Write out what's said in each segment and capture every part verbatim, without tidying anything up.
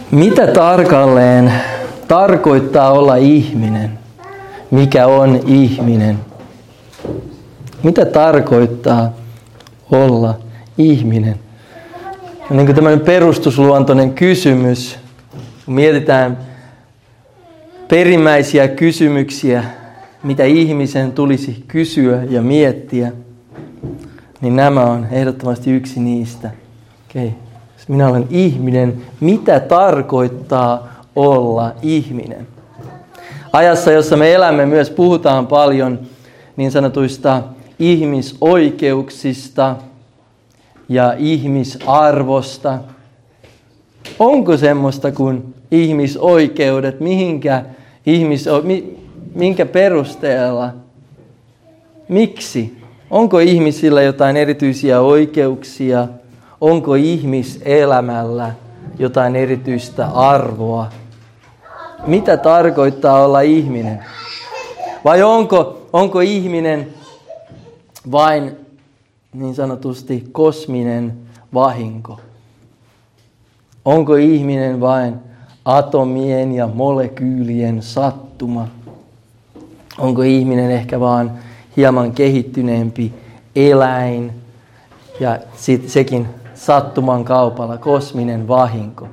Mitä tarkalleen tarkoittaa olla ihminen? Mikä on ihminen? Mitä tarkoittaa olla ihminen? On niin kuin tämmöinen perustusluontoinen kysymys. Kun mietitään perimmäisiä kysymyksiä, mitä ihmisen tulisi kysyä ja miettiä, niin nämä on ehdottomasti yksi niistä. Okei. Minä olen ihminen. Mitä tarkoittaa olla ihminen? Ajassa, jossa me elämme, myös puhutaan paljon niin sanotuista ihmisoikeuksista ja ihmisarvosta. Onko semmoista kuin ihmisoikeudet? Mihinkä ihmiso- minkä perusteella? Miksi? Onko ihmisillä jotain erityisiä oikeuksia? Onko ihmiselämällä jotain erityistä arvoa? Mitä tarkoittaa olla ihminen? Vai onko, onko ihminen vain niin sanotusti kosminen vahinko? Onko ihminen vain atomien ja molekyylien sattuma? Onko ihminen ehkä vaan hieman kehittyneempi eläin ja sit sekin sattuman kaupalla kosminen vahinko?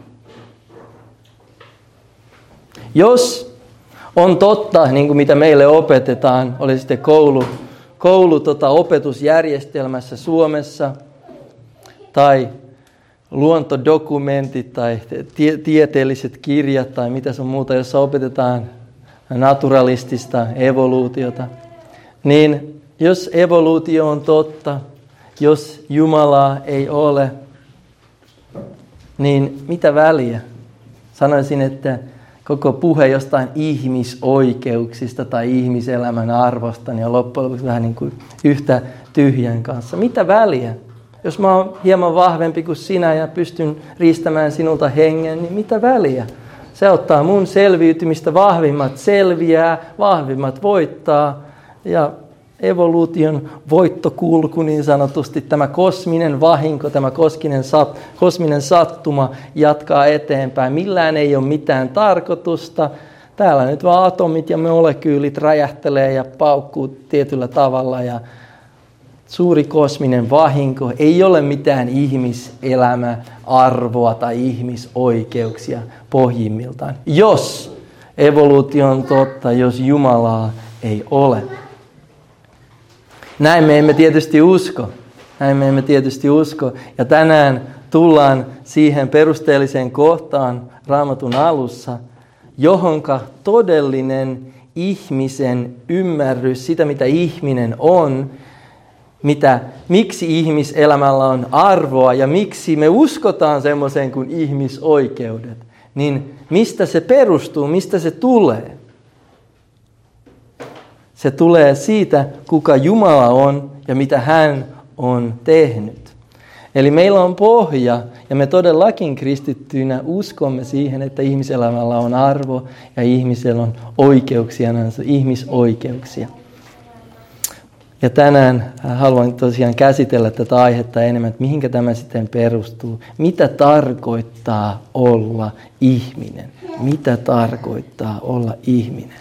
Jos on totta, niin kuin mitä meille opetetaan, oli sitten koulu, koulu tota, opetusjärjestelmässä Suomessa, tai luontodokumentit, tai tie, tieteelliset kirjat, tai mitä sun muuta, jossa opetetaan naturalistista evoluutiota, niin jos evoluutio on totta, jos Jumalaa ei ole, niin mitä väliä? Sanoisin, että koko puhe jostain ihmisoikeuksista tai ihmiselämän arvosta niin on loppujen lopuksi vähän niin kuin yhtä tyhjän kanssa. Mitä väliä? Jos mä oon hieman vahvempi kuin sinä ja pystyn riistämään sinulta hengen, niin mitä väliä? Se ottaa mun selviytymistä, vahvimmat selviää, vahvimmat voittaa ja evoluution voittokulku niin sanotusti, tämä kosminen vahinko, tämä kosminen, sat, kosminen sattuma jatkaa eteenpäin. Millään ei ole mitään tarkoitusta. Täällä nyt vaan atomit ja molekyylit räjähtelee ja paukkuu tietyllä tavalla. Ja suuri kosminen vahinko, ei ole mitään ihmiselämä, arvoa tai ihmisoikeuksia pohjimmiltaan. Jos evoluutio on totta, jos Jumalaa ei ole. Näin me emme tietysti usko. Näin me emme tietysti usko. Ja tänään tullaan siihen perusteelliseen kohtaan Raamatun alussa, johonka todellinen ihmisen ymmärrys, sitä mitä ihminen on, mitä, miksi ihmiselämällä on arvoa ja miksi me uskotaan semmoiseen kuin ihmisoikeudet, niin mistä se perustuu, mistä se tulee? Se tulee siitä, kuka Jumala on ja mitä hän on tehnyt. Eli meillä on pohja ja me todellakin kristittyinä uskomme siihen, että ihmiselämällä on arvo ja ihmisellä on oikeuksia, ihmisoikeuksia. Ja tänään haluan tosiaan käsitellä tätä aihetta enemmän, että mihinkä tämä sitten perustuu. Mitä tarkoittaa olla ihminen? Mitä tarkoittaa olla ihminen?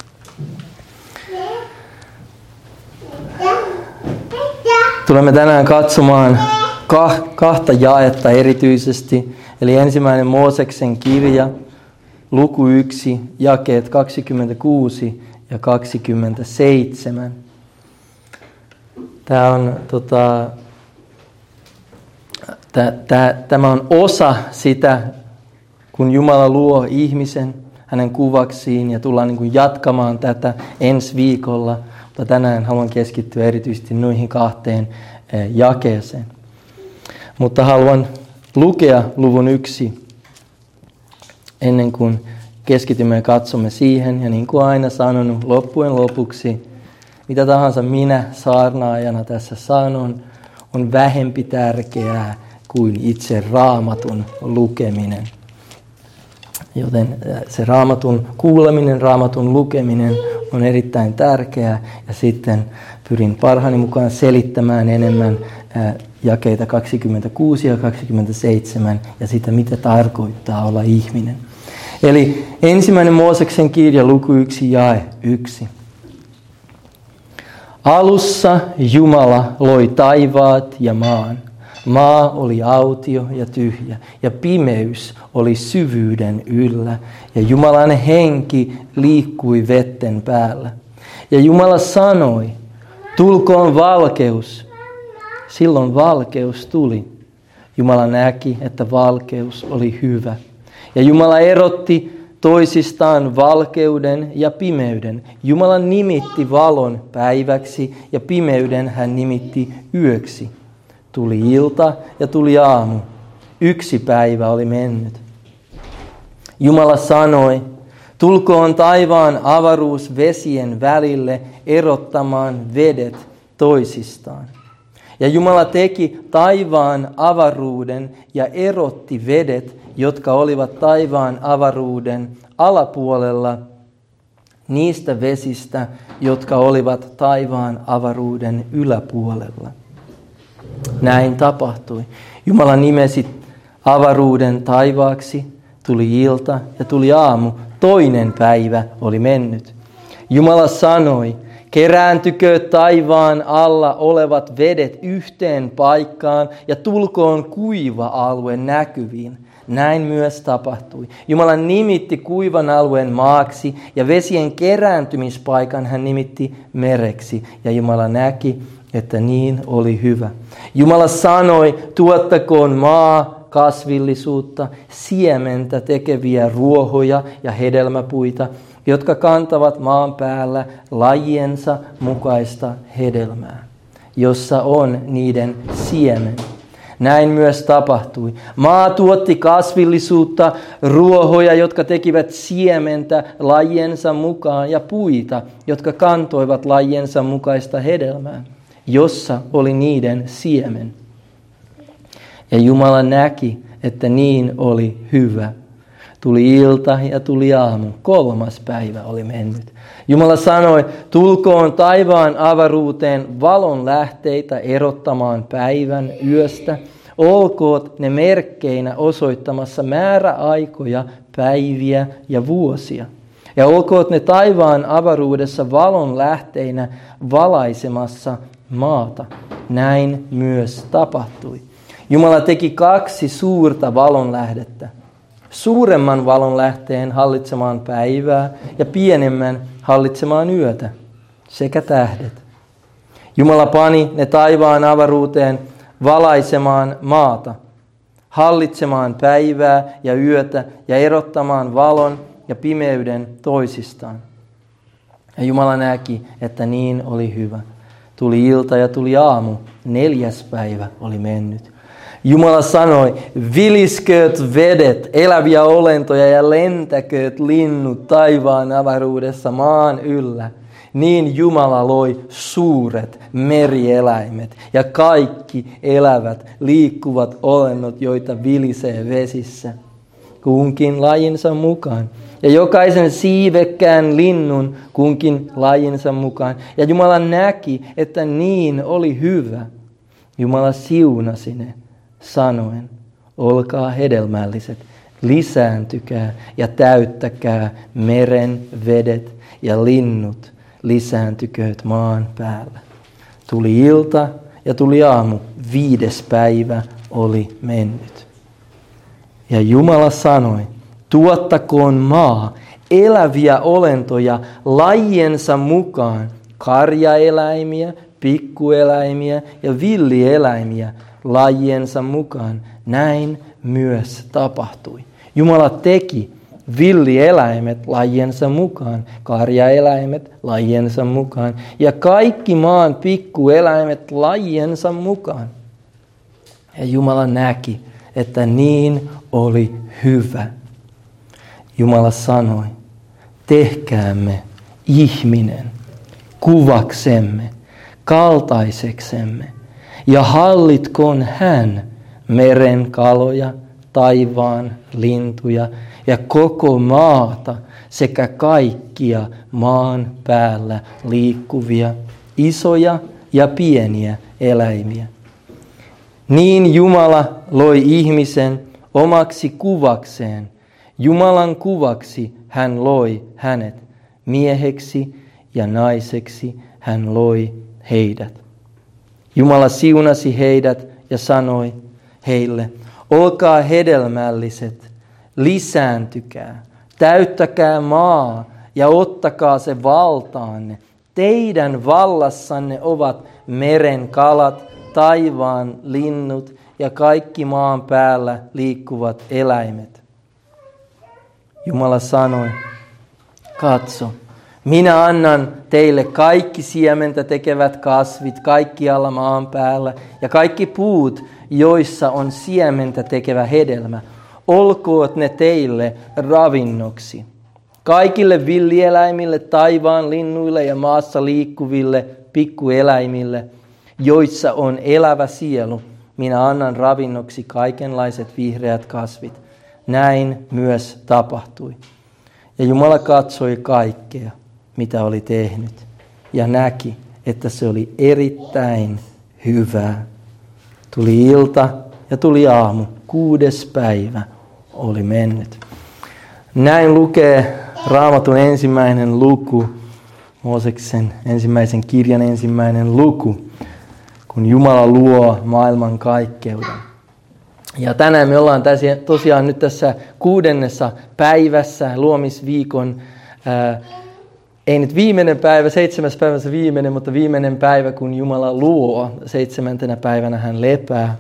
Tulemme tänään katsomaan kahta jaetta erityisesti. Eli ensimmäinen Mooseksen kirja, luku yksi, jakeet kaksikymmentäkuusi ja kaksikymmentäseitsemän. Tämä on, tota, tää, tää, tämä on osa sitä, kun Jumala luo ihmisen hänen kuvaksiin ja tullaan niin kuin jatkamaan tätä ensi viikolla. Mutta tänään haluan keskittyä erityisesti noihin kahteen jakeeseen. Mutta haluan lukea luvun yksi ennen kuin keskitymme ja katsomme siihen. Ja niin kuin aina sanonut, loppujen lopuksi, mitä tahansa minä saarnaajana tässä sanon, on vähempi tärkeää kuin itse Raamatun lukeminen. Joten se Raamatun kuuleminen, Raamatun lukeminen on erittäin tärkeää. Ja sitten pyrin parhaani mukaan selittämään enemmän jakeita kaksikymmentäkuusi ja kaksikymmentäseitsemän ja sitä, mitä tarkoittaa olla ihminen. Eli ensimmäinen Mooseksen kirja, luku yksi, jae yksi. Alussa Jumala loi taivaat ja maan. Maa oli autio ja tyhjä, ja pimeys oli syvyyden yllä, ja Jumalan henki liikkui vetten päällä. Ja Jumala sanoi, tulkoon valkeus. Silloin valkeus tuli. Jumala näki, että valkeus oli hyvä. Ja Jumala erotti toisistaan valkeuden ja pimeyden. Jumala nimitti valon päiväksi ja pimeyden hän nimitti yöksi. Tuli ilta ja tuli aamu. Yksi päivä oli mennyt. Jumala sanoi, tulkoon taivaan avaruus vesien välille erottamaan vedet toisistaan. Ja Jumala teki taivaan avaruuden ja erotti vedet, jotka olivat taivaan avaruuden alapuolella, niistä vesistä, jotka olivat taivaan avaruuden yläpuolella. Näin tapahtui. Jumala nimesi avaruuden taivaaksi, tuli ilta ja tuli aamu. Toinen päivä oli mennyt. Jumala sanoi, kerääntykö taivaan alla olevat vedet yhteen paikkaan ja tulkoon kuiva alue näkyviin. Näin myös tapahtui. Jumala nimitti kuivan alueen maaksi ja vesien kerääntymispaikan hän nimitti mereksi. Ja Jumala näki, että niin oli hyvä. Jumala sanoi, tuottakoon maa kasvillisuutta, siementä tekeviä ruohoja ja hedelmäpuita, jotka kantavat maan päällä lajiensa mukaista hedelmää, jossa on niiden siemen. Näin myös tapahtui. Maa tuotti kasvillisuutta, ruohoja, jotka tekivät siementä lajiensa mukaan, ja puita, jotka kantoivat lajiensa mukaista hedelmää, jossa oli niiden siemen. Ja Jumala näki, että niin oli hyvä. Tuli ilta ja tuli aamu. Kolmas päivä oli mennyt. Jumala sanoi, tulkoon taivaan avaruuteen valon lähteitä erottamaan päivän yöstä. Olkoot ne merkkeinä osoittamassa määräaikoja, päiviä ja vuosia. Ja olkoot ne taivaan avaruudessa valon lähteinä valaisemassa maata. Näin myös tapahtui. Jumala teki kaksi suurta valonlähdettä. Suuremman valonlähteen hallitsemaan päivää ja pienemmän hallitsemaan yötä sekä tähdet. Jumala pani ne taivaan avaruuteen valaisemaan maata, hallitsemaan päivää ja yötä ja erottamaan valon ja pimeyden toisistaan. Ja Jumala näki, että niin oli hyvä. Tuli ilta ja tuli aamu, neljäs päivä oli mennyt. Jumala sanoi, viliskööt vedet, eläviä olentoja ja lentäkööt linnut taivaan avaruudessa maan yllä. Niin Jumala loi suuret merieläimet ja kaikki elävät liikkuvat olennot, joita vilisee vesissä, kunkin lajinsa mukaan. Ja jokaisen siivekkään linnun kunkin lajinsa mukaan. Ja Jumala näki, että niin oli hyvä. Jumala siunasi ne sanoen, olkaa hedelmälliset, lisääntykää ja täyttäkää meren vedet ja linnut lisääntykööt maan päällä. Tuli ilta ja tuli aamu, viides päivä oli mennyt. Ja Jumala sanoi, tuottakoon maa eläviä olentoja lajiensa mukaan, karjaeläimiä, pikkueläimiä ja villieläimiä lajiensa mukaan. Näin myös tapahtui. Jumala teki villieläimet lajiensa mukaan, karjaeläimet lajiensa mukaan ja kaikki maan pikkueläimet lajiensa mukaan. Ja Jumala näki, että niin oli hyvä. Jumala sanoi, tehkäämme ihminen kuvaksemme, kaltaiseksemme, ja hallitkoon hän meren kaloja, taivaan lintuja ja koko maata sekä kaikkia maan päällä liikkuvia, isoja ja pieniä eläimiä. Niin Jumala loi ihmisen omaksi kuvakseen. Jumalan kuvaksi hän loi hänet. Mieheksi ja naiseksi hän loi heidät. Jumala siunasi heidät ja sanoi heille, olkaa hedelmälliset, lisääntykää, täyttäkää maa ja ottakaa se valtaanne. Teidän vallassanne ovat meren kalat, taivaan linnut ja kaikki maan päällä liikkuvat eläimet. Jumala sanoi, katso, minä annan teille kaikki siementä tekevät kasvit kaikkialla maan päällä ja kaikki puut, joissa on siementä tekevä hedelmä. Olkoot ne teille ravinnoksi. Kaikille villieläimille, taivaan linnuille ja maassa liikkuville pikkueläimille, joissa on elävä sielu, minä annan ravinnoksi kaikenlaiset vihreät kasvit. Näin myös tapahtui. Ja Jumala katsoi kaikkea, mitä oli tehnyt, ja näki, että se oli erittäin hyvää. Tuli ilta ja tuli aamu, kuudes päivä oli mennyt. Näin lukee Raamatun ensimmäinen luku, Mooseksen ensimmäisen kirjan ensimmäinen luku, kun Jumala luo maailman kaikkeuden. Ja tänään me ollaan tosiaan nyt tässä kuudennessa päivässä, luomisviikon, ää, ei nyt viimeinen päivä, seitsemäs päivä se viimeinen, mutta viimeinen päivä, kun Jumala luo, seitsemäntenä päivänä hän lepää.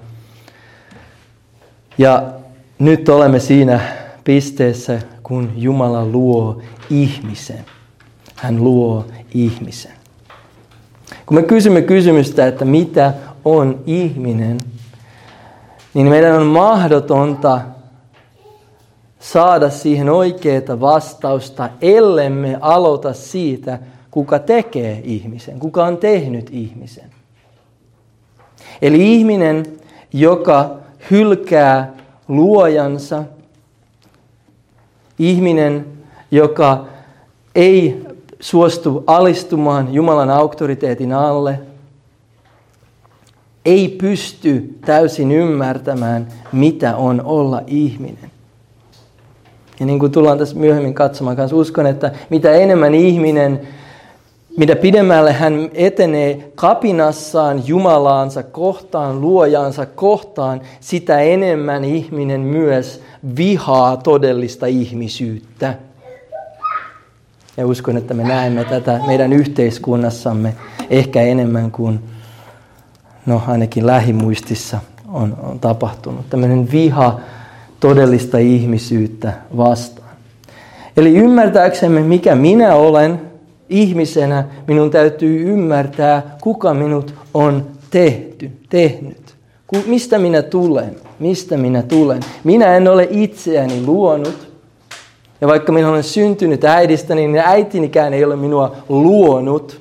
Ja nyt olemme siinä pisteessä, kun Jumala luo ihmisen. Hän luo ihmisen. Kun me kysymme kysymystä, että mitä on ihminen, niin meidän on mahdotonta saada siihen oikeaa vastausta, ellemme aloita siitä, kuka tekee ihmisen, kuka on tehnyt ihmisen. Eli ihminen, joka hylkää luojansa, ihminen, joka ei suostu alistumaan Jumalan auktoriteetin alle, ei pysty täysin ymmärtämään, mitä on olla ihminen. Ja niin kuin tullaan tässä myöhemmin katsomaan kanssa, uskon, että mitä enemmän ihminen, mitä pidemmälle hän etenee kapinassaan Jumalaansa kohtaan, luojaansa kohtaan, sitä enemmän ihminen myös vihaa todellista ihmisyyttä. Ja uskon, että me näemme tätä meidän yhteiskunnassamme ehkä enemmän kuin no ainakin lähimuistissa on, on tapahtunut. Tämmöinen viha todellista ihmisyyttä vastaan. Eli ymmärtääksemme, mikä minä olen ihmisenä, minun täytyy ymmärtää, kuka minut on tehty, tehnyt. Mistä minä tulen? Mistä minä tulen? Minä en ole itseäni luonut. Ja vaikka minä olen syntynyt äidistäni, niin äitinikään ei ole minua luonut.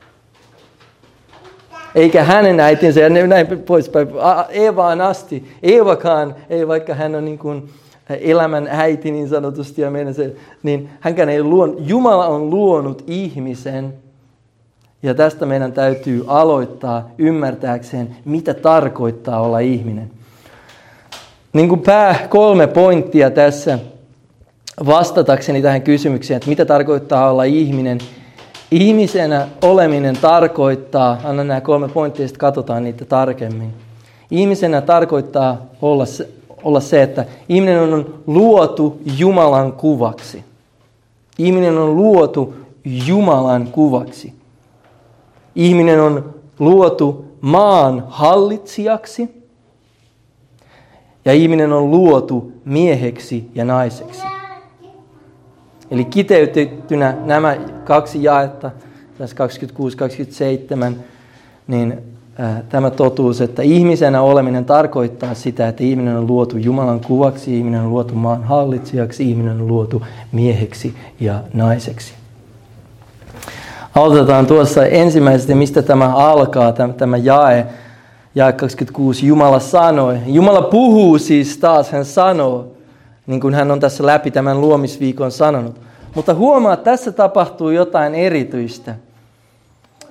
Eikä hänen äitinsä, ja näin poispäin, Eevaan asti. Eevakaan, ei vaikka hän on niin kuin elämän äiti niin sanotusti, ja meidän se, niin hänkään ei luonut. Jumala on luonut ihmisen, ja tästä meidän täytyy aloittaa ymmärtääkseen, mitä tarkoittaa olla ihminen. Niin kuin pää kolme pointtia tässä vastatakseni tähän kysymykseen, että mitä tarkoittaa olla ihminen. Ihmisenä oleminen tarkoittaa, annan nämä kolme pointtia ja sitten katsotaan niitä tarkemmin. Ihmisenä tarkoittaa olla se, olla se, että ihminen on luotu Jumalan kuvaksi. Ihminen on luotu Jumalan kuvaksi. Ihminen on luotu maan hallitsijaksi. Ja ihminen on luotu mieheksi ja naiseksi. Eli kiteytettynä nämä kaksi jaetta, tässä kaksikymmentäkuusi kaksikymmentäseitsemän, niin äh, tämä totuus, että ihmisenä oleminen tarkoittaa sitä, että ihminen on luotu Jumalan kuvaksi, ihminen on luotu maan hallitsijaksi, ihminen on luotu mieheksi ja naiseksi. Aloitetaan tuossa ensimmäisestä, mistä tämä alkaa, tämä, tämä jae, jae kaksikymmentäkuusi, Jumala sanoi. Jumala puhuu siis taas, hän sanoo, niin kuin hän on tässä läpi tämän luomisviikon sanonut. Mutta huomaa, että tässä tapahtuu jotain erityistä.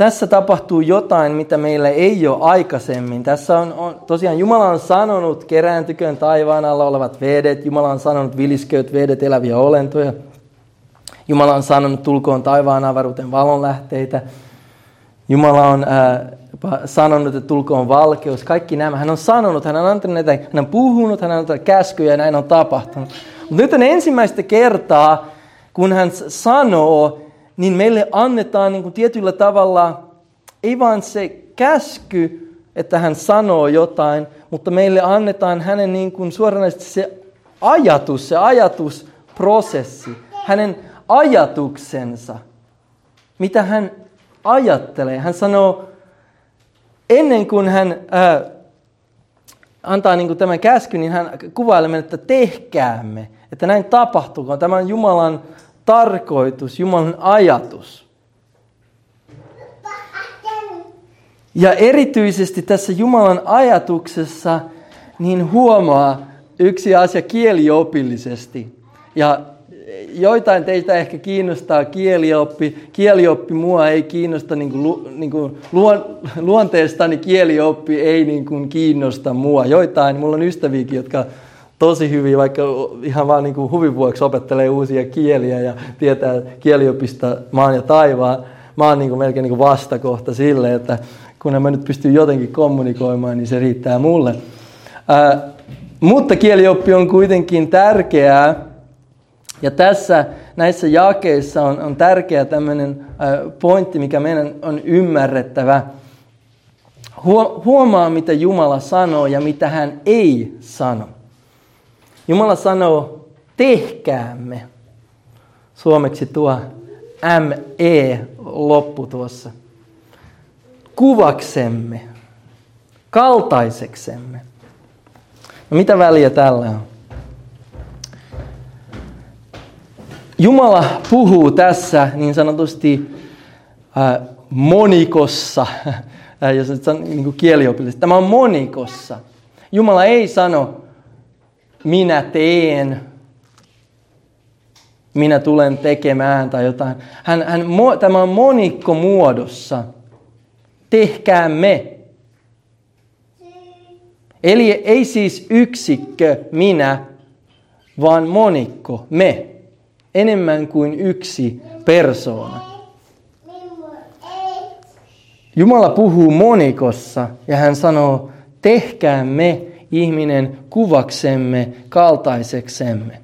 tässä tapahtuu jotain, mitä meillä ei ole aikaisemmin. Tässä on, on tosiaan Jumala on sanonut, kerääntyköön taivaan alla olevat vedet. Jumala on sanonut, viliskööt vedet, eläviä olentoja. Jumala on sanonut, tulkoon taivaan avaruuteen valonlähteitä. Jumala on ää, sanonut, että tulkoon valkeus. Kaikki nämä. Hän on sanonut, hän on antanut näitä, hän on puhunut, hän on antanut käskyjä ja näin on tapahtunut. Mutta nyt on ensimmäistä kertaa, kun hän sanoo, niin meille annetaan niin kuin tietyllä tavalla, ei vaan se käsky, että hän sanoo jotain, mutta meille annetaan hänen niin kuin suoranaisesti se ajatus, se ajatusprosessi, hänen ajatuksensa, mitä hän ajattelee. Hän sanoo, ennen kuin hän ää, antaa niin kuin tämän käskyn, niin hän kuvailee, että tehkäämme, että näin tapahtuu. Tämä on Jumalan tarkoitus, Jumalan ajatus. Ja erityisesti tässä Jumalan ajatuksessa niin huomaa yksi asia kieliopillisesti. Ja joitain teitä ehkä kiinnostaa kielioppi. Kielioppi mua ei kiinnosta, niin kuin, lu, niin kuin luon, luonteestani kielioppi ei niin kuin kiinnosta mua. Joitain, mulla on ystäviäkin, jotka tosi hyvin, vaikka ihan vaan niin kuin huvin vuoksi opettelee uusia kieliä ja tietää kieliopista maan ja taivaan. Mä oon niin kuin melkein niin kuin vastakohta sille, että kun mä nyt pystyn jotenkin kommunikoimaan, niin se riittää mulle. Ää, mutta kielioppi on kuitenkin tärkeää. Ja tässä näissä jakeissa on, on tärkeä tämmöinen ää, pointti, mikä meidän on ymmärrettävä. Huomaa, mitä Jumala sanoo ja mitä hän ei sano. Jumala sanoo, tehkäämme. Suomeksi tuo M-E loppu tuossa. Kuvaksemme. Kaltaiseksemme. No mitä väliä tällä on? Jumala puhuu tässä niin sanotusti äh, monikossa, äh, jos nyt sanon niin kuin kieliopillisesti. Tämä on monikossa. Jumala ei sano, minä teen, minä tulen tekemään tai jotain. Hän, hän, tämä on monikko muodossa. Tehkäämme. Eli ei siis yksikkö, minä, vaan monikko, me. Enemmän kuin yksi persoona. Jumala puhuu monikossa ja hän sanoo, tehkäämme ihminen kuvaksemme, kaltaiseksemme.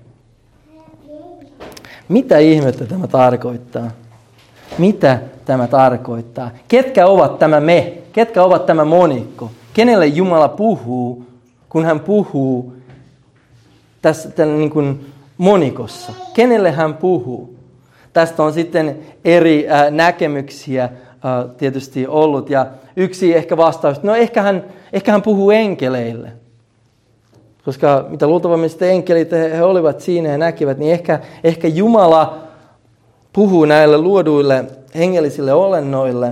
Mitä ihmettä tämä tarkoittaa? Mitä tämä tarkoittaa? Ketkä ovat tämä me? Ketkä ovat tämä monikko? Kenelle Jumala puhuu, kun hän puhuu tässä tämän niin kuin monikossa? Kenelle hän puhuu? Tästä on sitten eri äh, näkemyksiä äh, tietysti ollut. Ja yksi ehkä vastaus, no ehkä hän, ehkä hän puhuu enkeleille. Koska mitä luultavasti sitten enkelit he, he olivat siinä ja näkivät, niin ehkä, ehkä Jumala puhuu näille luoduille hengellisille olennoille.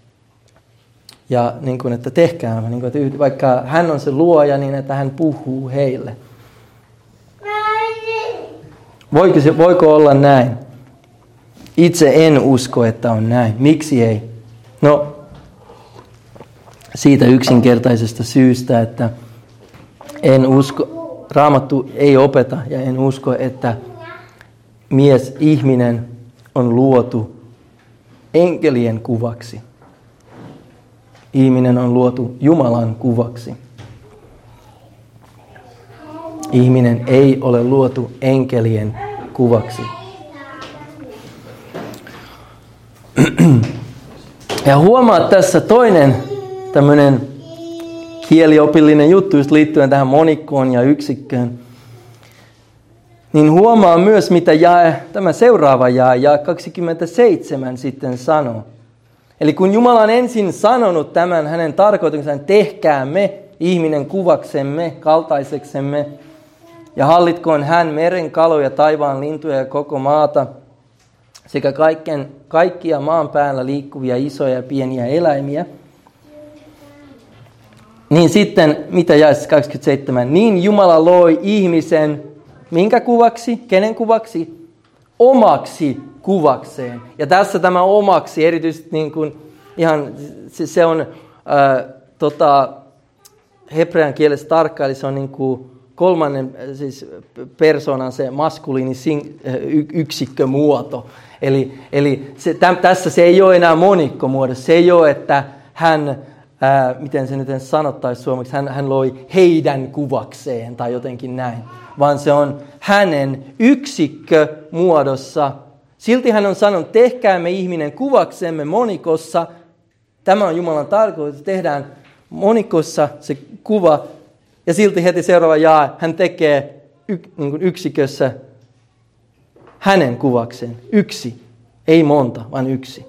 Ja niin kuin, että tehkää, niin kuin, että vaikka hän on se luoja, niin että hän puhuu heille. Voiko, se, voiko olla näin? Itse en usko, että on näin. Miksi ei? No, siitä yksinkertaisesta syystä, että en usko, Raamattu ei opeta ja en usko, että mies, ihminen on luotu enkelien kuvaksi. Ihminen on luotu Jumalan kuvaksi. Ihminen ei ole luotu enkelien kuvaksi. Ja huomaa tässä toinen tämmöinen kieliopillinen juttu just liittyen tähän monikkoon ja yksikköön. Niin huomaa myös, mitä jae, tämä seuraava jae, jae kaksikymmentäseitsemän sitten sanoo. Eli kun Jumala on ensin sanonut tämän hänen tarkoituksensa, tehkäämme ihminen kuvaksemme, kaltaiseksemme, ja hallitkoon hän meren kaloja, taivaan lintuja ja koko maata, sekä kaiken, kaikkia maan päällä liikkuvia isoja ja pieniä eläimiä. Niin sitten, mitä jaessa kaksikymmentäseitsemän, niin Jumala loi ihmisen, minkä kuvaksi, kenen kuvaksi? Omaksi kuvakseen. Ja tässä tämä omaksi, erityisesti niin kuin ihan, se, se on ää, tota, hebrean kielessä tarkka, eli se on niin kuin kolmannen siis persoonan se maskuliini yksikkömuoto. Eli, eli se, täm, tässä se ei ole enää monikkomuodossa. Se ei ole, että hän, ää, miten se nyt sanottaisi suomeksi, hän, hän loi heidän kuvakseen tai jotenkin näin. Vaan se on hänen yksikkömuodossa. Silti hän on sanonut, tehkäämme ihminen kuvaksemme monikossa. Tämä on Jumalan tarkoitus, tehdään monikossa se kuva. Ja silti heti seuraava jae, hän tekee y, niin kuin yksikössä hänen kuvakseen. Yksi. Ei monta, vaan yksi.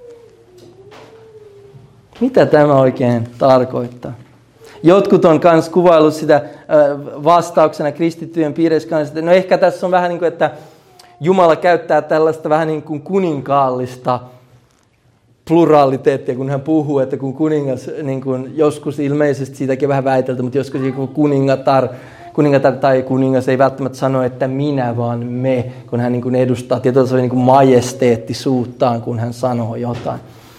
Mitä tämä oikein tarkoittaa? Jotkut on myös kuvaillut sitä vastauksena kristittyjen piirissä kanssa. No ehkä tässä on vähän niin kuin, että Jumala käyttää tällaista vähän niin kuin kuninkaallista pluraliteettia, kun hän puhuu, että kun kuningas, niin kuin joskus ilmeisesti siitäkin vähän väitelty, mutta joskus joku kuningatar, kuningatar tai kuningas ei välttämättä sano, että minä, vaan me, kun hän niin kuin edustaa tietysti niin kuin majesteettisuuttaan, kun hän sanoo jotain.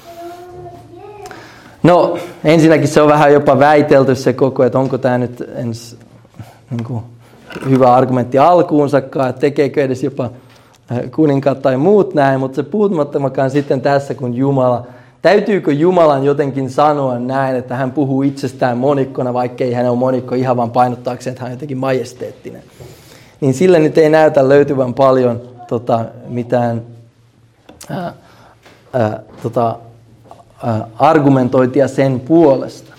No, ensinnäkin se on vähän jopa väitelty se koko, että onko tämä nyt ens, niin kuin hyvä argumentti alkuunsakaan, että tekeekö edes jopa kuninkaat tai muut näin, mutta se puhumattakaan sitten tässä, kun Jumala, täytyykö Jumalan jotenkin sanoa näin, että hän puhuu itsestään monikkona, vaikkei hän ole monikko ihan vaan painottaakseen, että hän on jotenkin majesteettinen. Niin sille nyt ei näytä löytyvän paljon tota, mitään ää, ää, tota, ää, argumentointia sen puolesta.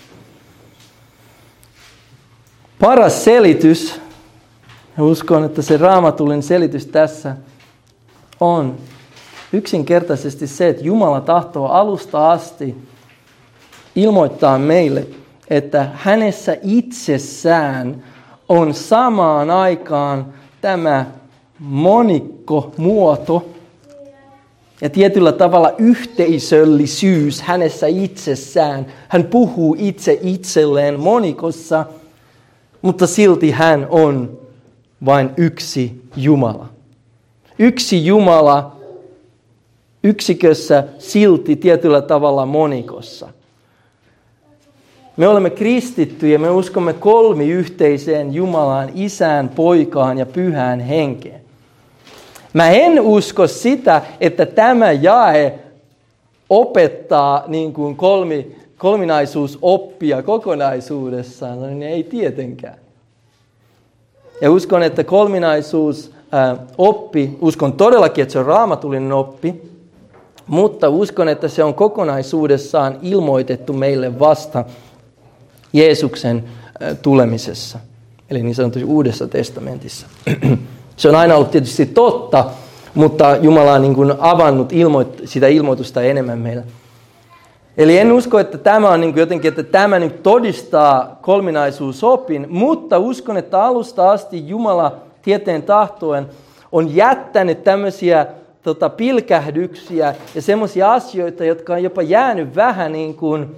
Paras selitys, ja uskon, että se raamatullinen selitys tässä on yksinkertaisesti se, että Jumala tahtoo alusta asti ilmoittaa meille, että hänessä itsessään on samaan aikaan tämä monikkomuoto ja tietyllä tavalla yhteisöllisyys hänessä itsessään. Hän puhuu itse itselleen monikossa, mutta silti hän on vain yksi Jumala. Yksi Jumala yksikössä, silti tietyllä tavalla monikossa. Me olemme kristittyjä, me uskomme kolmiyhteiseen Jumalaan, Isään, Poikaan ja Pyhään Henkeen. Mä en usko sitä, että tämä jae opettaa niin kuin kolmi, kolminaisuusoppia kokonaisuudessaan, no niin ei tietenkään. Ja uskon, että kolminaisuus Äh, oppi, uskon todellakin, että se on raamatullinen oppi, mutta uskon, että se on kokonaisuudessaan ilmoitettu meille vasta Jeesuksen äh, tulemisessa, eli niin sanotusti Uudessa testamentissa. Se on aina ollut tietysti totta, mutta Jumala on niin kuin avannut ilmoit- sitä ilmoitusta enemmän meille. Eli en usko, että tämä on niin kuin jotenkin, että tämä nyt todistaa kolminaisuusopin, mutta uskon, että alusta asti Jumala tieteen tahtoen on jättänyt tämmöisiä tota, pilkähdyksiä ja semmoisia asioita, jotka on jopa jäänyt vähän niin kuin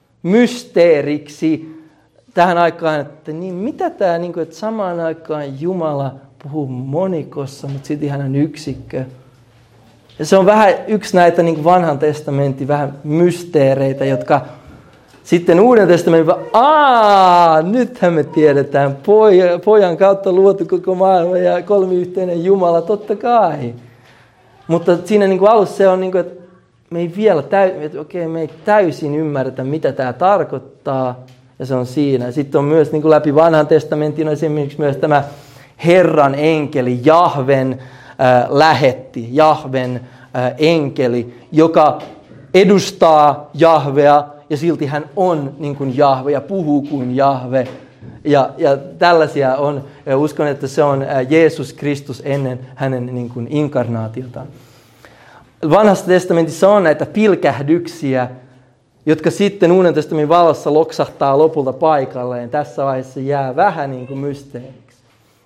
mysteeriksi tähän aikaan, että niin mitä tämä, niin kuin, että samaan aikaan Jumala puhuu monikossa, mutta sitten hän on yksikkö. Ja se on vähän yksi näitä niin kuin vanhan testamentin vähän mysteereitä, jotka sitten Uuden testamentin, aah, nythän me tiedetään, pojan kautta luotu koko maailma ja kolmiyhteinen Jumala, totta kai. Mutta siinä niin kuin alussa se on, niin kuin, että me ei vielä täy, että okei, me ei täysin ymmärretä, mitä tämä tarkoittaa, ja se on siinä. Sitten on myös niin kuin läpi vanhan testamentin esimerkiksi myös tämä Herran enkeli, Jahven äh, lähetti, Jahven äh, enkeli, joka edustaa Jahvea, ja silti hän on niin kuin Jahve ja puhuu kuin Jahve. Ja, ja tällaisia on, ja uskon, että se on Jeesus Kristus ennen hänen niin kuin inkarnaatiotaan. Vanhassa testamentissa on näitä pilkähdyksiä, jotka sitten Uuden testamentin valossa loksahtaa lopulta paikalleen. Tässä vaiheessa jää vähän niin kuin mysteeriksi.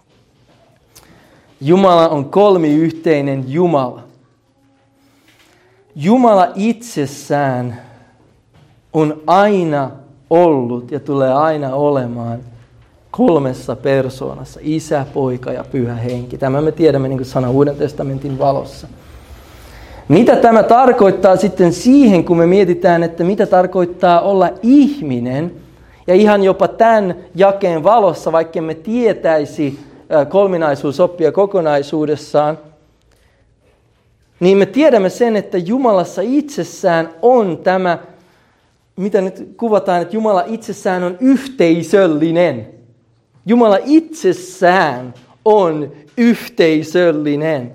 Jumala on kolmiyhteinen Jumala. Jumala itsessään on aina ollut ja tulee aina olemaan kolmessa persoonassa, Isä, Poika ja Pyhä Henki. Tämä me tiedämme niin kuin sana Uuden testamentin valossa. Mitä tämä tarkoittaa sitten siihen, kun me mietitään, että mitä tarkoittaa olla ihminen? Ja ihan jopa tämän jakeen valossa, vaikka me tietäisi kolminaisuusoppia kokonaisuudessaan, niin me tiedämme sen, että Jumalassa itsessään on tämä, mitä nyt kuvataan, että Jumala itsessään on yhteisöllinen. Jumala itsessään on yhteisöllinen.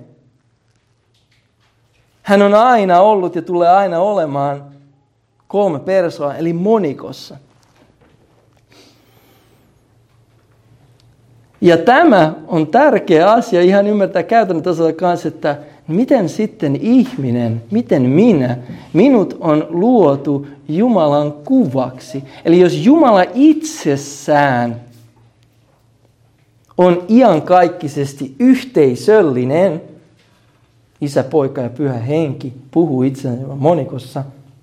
Hän on aina ollut ja tulee aina olemaan kolme persoonaa, eli monikossa. Ja tämä on tärkeä asia ihan ymmärtää käytännön tasolla kanssa, että miten sitten ihminen, miten minä, minut on luotu Jumalan kuvaksi. Eli jos Jumala itsessään on iankaikkisesti yhteisöllinen, Isä, Poika ja Pyhä Henki puhuu itsensä monikossa,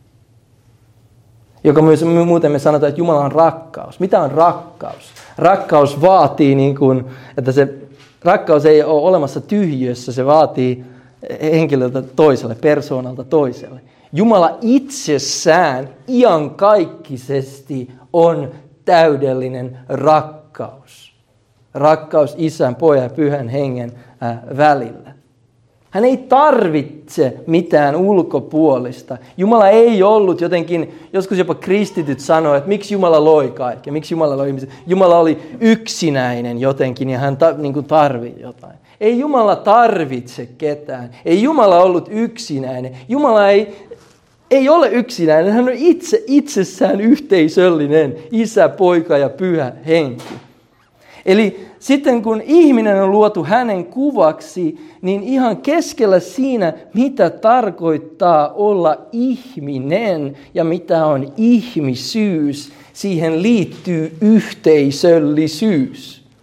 joka myös muuten me sanotaan, että Jumala on rakkaus. Mitä on rakkaus? Rakkaus vaatii, niin kuin, että se rakkaus ei ole olemassa tyhjössä, se vaatii henkilöltä toiselle, persoonalta toiselle. Jumala itsessään iankaikkisesti on täydellinen rakkaus. Rakkaus Isän, Pojan ja Pyhän Hengen välillä. Hän ei tarvitse mitään ulkopuolista. Jumala ei ollut jotenkin, joskus jopa kristityt sanoo, että miksi Jumala loi kaiken, miksi Jumala loi ihmisen. Jumala oli yksinäinen jotenkin ja hän ta, niin kuin tarvitsi jotain. Ei Jumala tarvitse ketään. Ei Jumala ollut yksinäinen. Jumala ei, ei ole yksinäinen. Hän on itse itsessään yhteisöllinen. Isä, Poika ja Pyhä Henki. Eli sitten kun ihminen on luotu hänen kuvaksi, niin ihan keskellä siinä, mitä tarkoittaa olla ihminen ja mitä on ihmisyys, siihen liittyy yhteisöllisyys.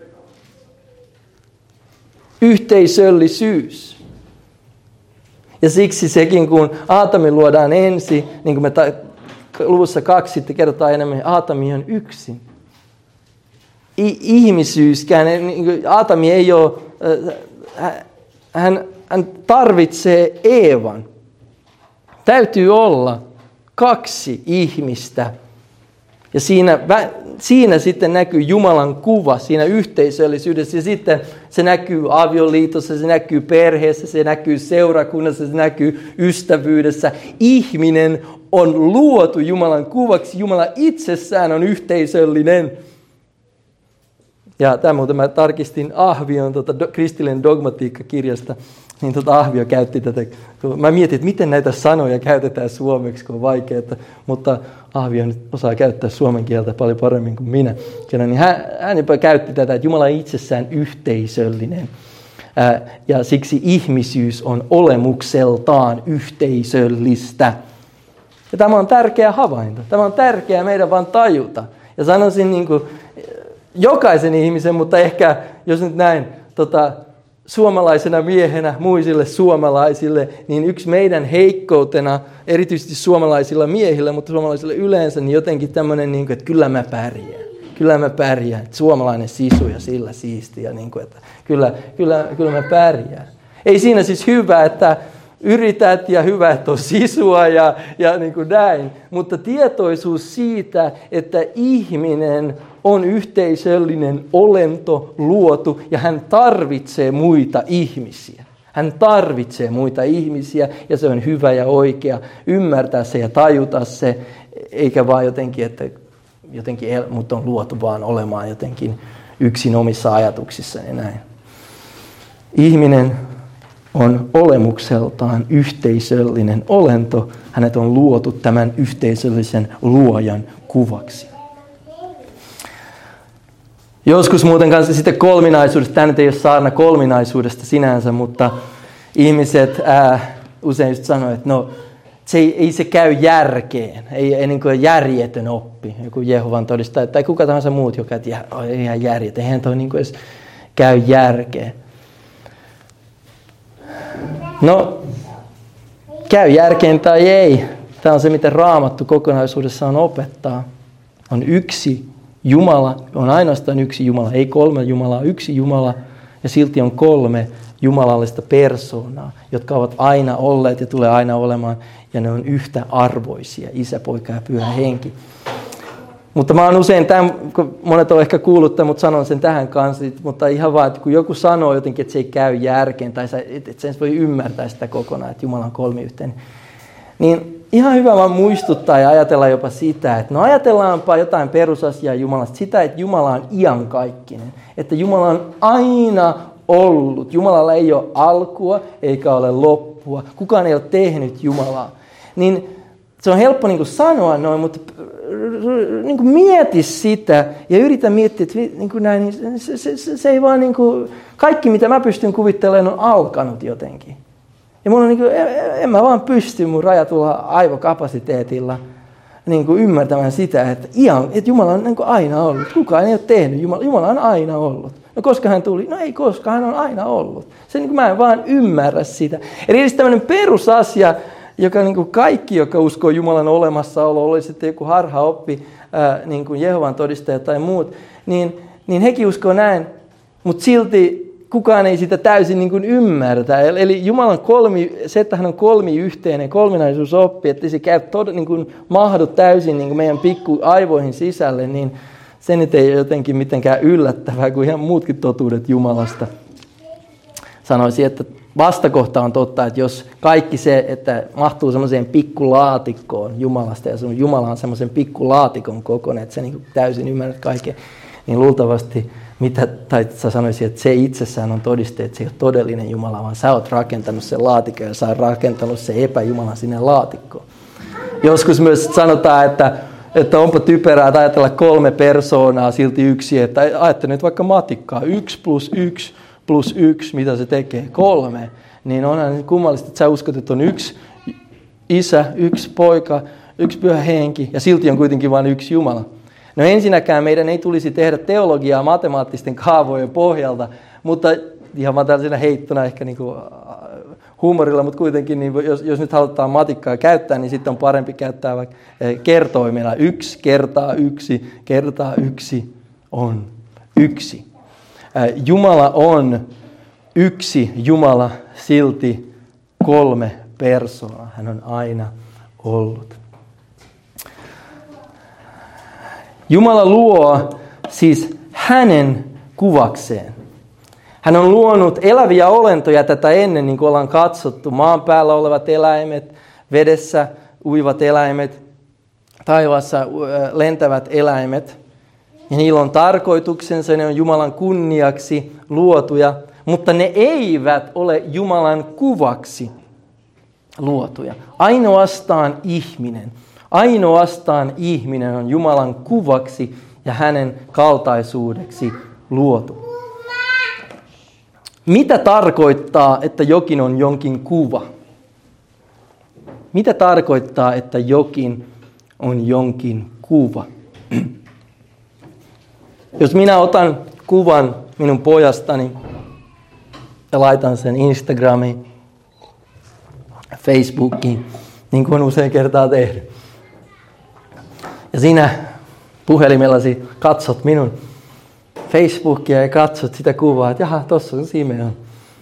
Yhteisöllisyys. Ja siksi sekin, kun Aatami luodaan ensin, niin kuin me ta- luvussa kaksi sitten kerrotaan enemmän, Aatami on yksin. Ihmisyyskään, Aatami ei ole, hän, hän tarvitsee Eevan. Täytyy olla kaksi ihmistä. Ja siinä, siinä sitten näkyy Jumalan kuva, siinä yhteisöllisyydessä. Ja sitten se näkyy avioliitossa, se näkyy perheessä, se näkyy seurakunnassa, se näkyy ystävyydessä. Ihminen on luotu Jumalan kuvaksi. Jumala itsessään on yhteisöllinen. Ja tämä muuten mä tarkistin Ahvion tuota, do, kristillinen dogmatiikka-kirjasta, niin tuota Ahvio käytti tätä. Mä mietin, että miten näitä sanoja käytetään suomeksi, kun on vaikeaa, mutta Ahvio nyt osaa käyttää suomen kieltä paljon paremmin kuin minä. Niin hän, hän jopa käytti tätä, että Jumala on itsessään yhteisöllinen. Ää, ja siksi ihmisyys on olemukseltaan yhteisöllistä. Ja tämä on tärkeä havainto. Tämä on tärkeää meidän vaan tajuta. Ja sanoisin niin kuin jokaisen ihmisen, mutta ehkä jos nyt näin tota, suomalaisena miehenä muisille suomalaisille, niin yksi meidän heikkoutena, erityisesti suomalaisilla miehillä, mutta suomalaisilla yleensä, niin jotenkin tämmöinen, niin kuin, että kyllä mä pärjään. Kyllä mä pärjään. Että suomalainen sisu ja sillä siistiä, niin kuin, että kyllä, kyllä, kyllä mä pärjään. Ei siinä siis hyvä, että yrität ja hyvä, että on sisua ja, ja niin kuin näin, mutta tietoisuus siitä, että ihminen on yhteisöllinen olento luotu ja hän tarvitsee muita ihmisiä. Hän tarvitsee muita ihmisiä ja se on hyvä ja oikea ymmärtää se ja tajuta se, eikä vaan jotenkin, että jotenkin el- mut on luotu vaan olemaan jotenkin yksin omissa ajatuksissa ja näin. Ihminen on olemukseltaan yhteisöllinen olento. Hänet on luotu tämän yhteisöllisen luojan kuvaksi. Joskus muuten kanssa sitten kolminaisuudesta, tämä nyt ei ole saarna kolminaisuudesta sinänsä, mutta ihmiset ää, usein just sanoo, että no se ei, ei se käy järkeen, ei, ei niin kuin järjetön oppi, joku Jehovan todistaa, tai kuka tahansa muut, joka ei ihan järjetön, eihän toi niin kuin edes käy järkeen. No, käy järkeen tai ei, tämä on se, mitä Raamattu kokonaisuudessaan opettaa, on yksi Jumala, on ainoastaan yksi Jumala, ei kolme Jumalaa, yksi Jumala ja silti on kolme jumalallista persoonaa, jotka ovat aina olleet ja tulee aina olemaan, ja ne on yhtä arvoisia, Isä, Poika ja Pyhä Henki. Mutta mä oon usein, tämän, monet on ehkä kuullut tämän, mutta sanon sen tähän kanssa, mutta ihan vaan, että kun joku sanoo jotenkin, että se ei käy järkeen, tai että sen voi ymmärtää sitä kokonaan, että Jumala on kolmiyhteinen, niin ihan hyvä vaan muistuttaa ja ajatella jopa sitä, että no ajatellaanpa jotain perusasiaa Jumalasta, sitä, että Jumala on iankaikkinen, että Jumala on aina ollut. Jumalalla ei ole alkua eikä ole loppua. Kukaan ei ole tehnyt Jumalaa. Niin se on helppo niin kuin sanoa noin, mutta niin kuin mieti sitä ja yritä miettiä, että niin kuin näin, niin se, se, se, se ei vaan niin kuin, kaikki mitä mä pystyn kuvittelemaan on alkanut jotenkin. Ja mun on niin kuin, en mä vaan pysty mun rajatulla aivokapasiteetilla niin kuin ymmärtämään sitä, että, ian, että Jumala on niin kuin aina ollut. Kukaan ei ole tehnyt. Jumala, Jumala on aina ollut. No koska hän tuli? No ei koska, hän on aina ollut. Se, niin kuin, mä en vaan ymmärrä sitä. Eli edes tämmöinen perusasia, joka niin kuin kaikki, jotka uskoo Jumalan olemassaolo, oli sitten joku harhaoppi, ää, niin kuin Jehovan todistaja tai muut, niin, niin hekin uskoo näin, mutta silti kukaan ei sitä täysin niin kuin ymmärtä. Eli Jumalan kolmi, se, että hän on kolmiyhteinen, kolminaisuusoppi, että se käy tod, niin kuin mahdu täysin niin kuin meidän pikku aivoihin sisälle, niin se nyt ei ole jotenkin mitenkään yllättävää kuin ihan muutkin totuudet Jumalasta. Sanoisin, että vastakohta on totta, että jos kaikki se, että mahtuu semmoiseen pikkulaatikkoon Jumalasta ja Jumala on semmoisen pikkulaatikon kokoinen, että sä niin kuin täysin ymmärrät kaiken, niin luultavasti mitä, tai sä sanoisit, että se itsessään on todiste, että se ei ole todellinen Jumala, vaan sä oot rakentanut sen laatikon ja sä oot rakentanut sen epäjumalan sinne laatikkoon. Joskus myös sanotaan, että, että onpa typerää ajatella kolme persoonaa silti yksi, että ajattele nyt vaikka matikkaa, yksi plus yksi plus yksi, mitä se tekee, kolme, niin onhan kummallista, että sä uskot, että on yksi Isä, yksi Poika, yksi Pyhä Henki ja silti on kuitenkin vain yksi Jumala. No ensinnäkään meidän ei tulisi tehdä teologiaa matemaattisten kaavojen pohjalta, mutta ihan vaan tällaisena heittona ehkä niin kuin huumorilla, mutta kuitenkin niin jos, jos nyt halutaan matikkaa käyttää, niin sitten on parempi käyttää vaikka kertoimena. Yksi kertaa yksi kertaa yksi on yksi. Jumala on yksi Jumala, silti kolme persoonaa. Hän on aina ollut. Jumala luo siis hänen kuvakseen. Hän on luonut eläviä olentoja tätä ennen, niin kuin ollaan katsottu. Maan päällä olevat eläimet, vedessä uivat eläimet, taivaassa lentävät eläimet. Ja niillä on tarkoituksensa, ne on Jumalan kunniaksi luotuja, mutta ne eivät ole Jumalan kuvaksi luotuja. Ainoastaan ihminen. Ainoastaan ihminen on Jumalan kuvaksi ja hänen kaltaisuudeksi luotu. Mitä tarkoittaa, että jokin on jonkin kuva? Mitä tarkoittaa, että jokin on jonkin kuva? Jos minä otan kuvan minun pojastani ja laitan sen Instagramiin, Facebookiin, niin kuin usein kertaa tehnyt. Ja sinä puhelimellasi katsot minun Facebookia ja katsot sitä kuvaa, että jaha, tossa on Simeon.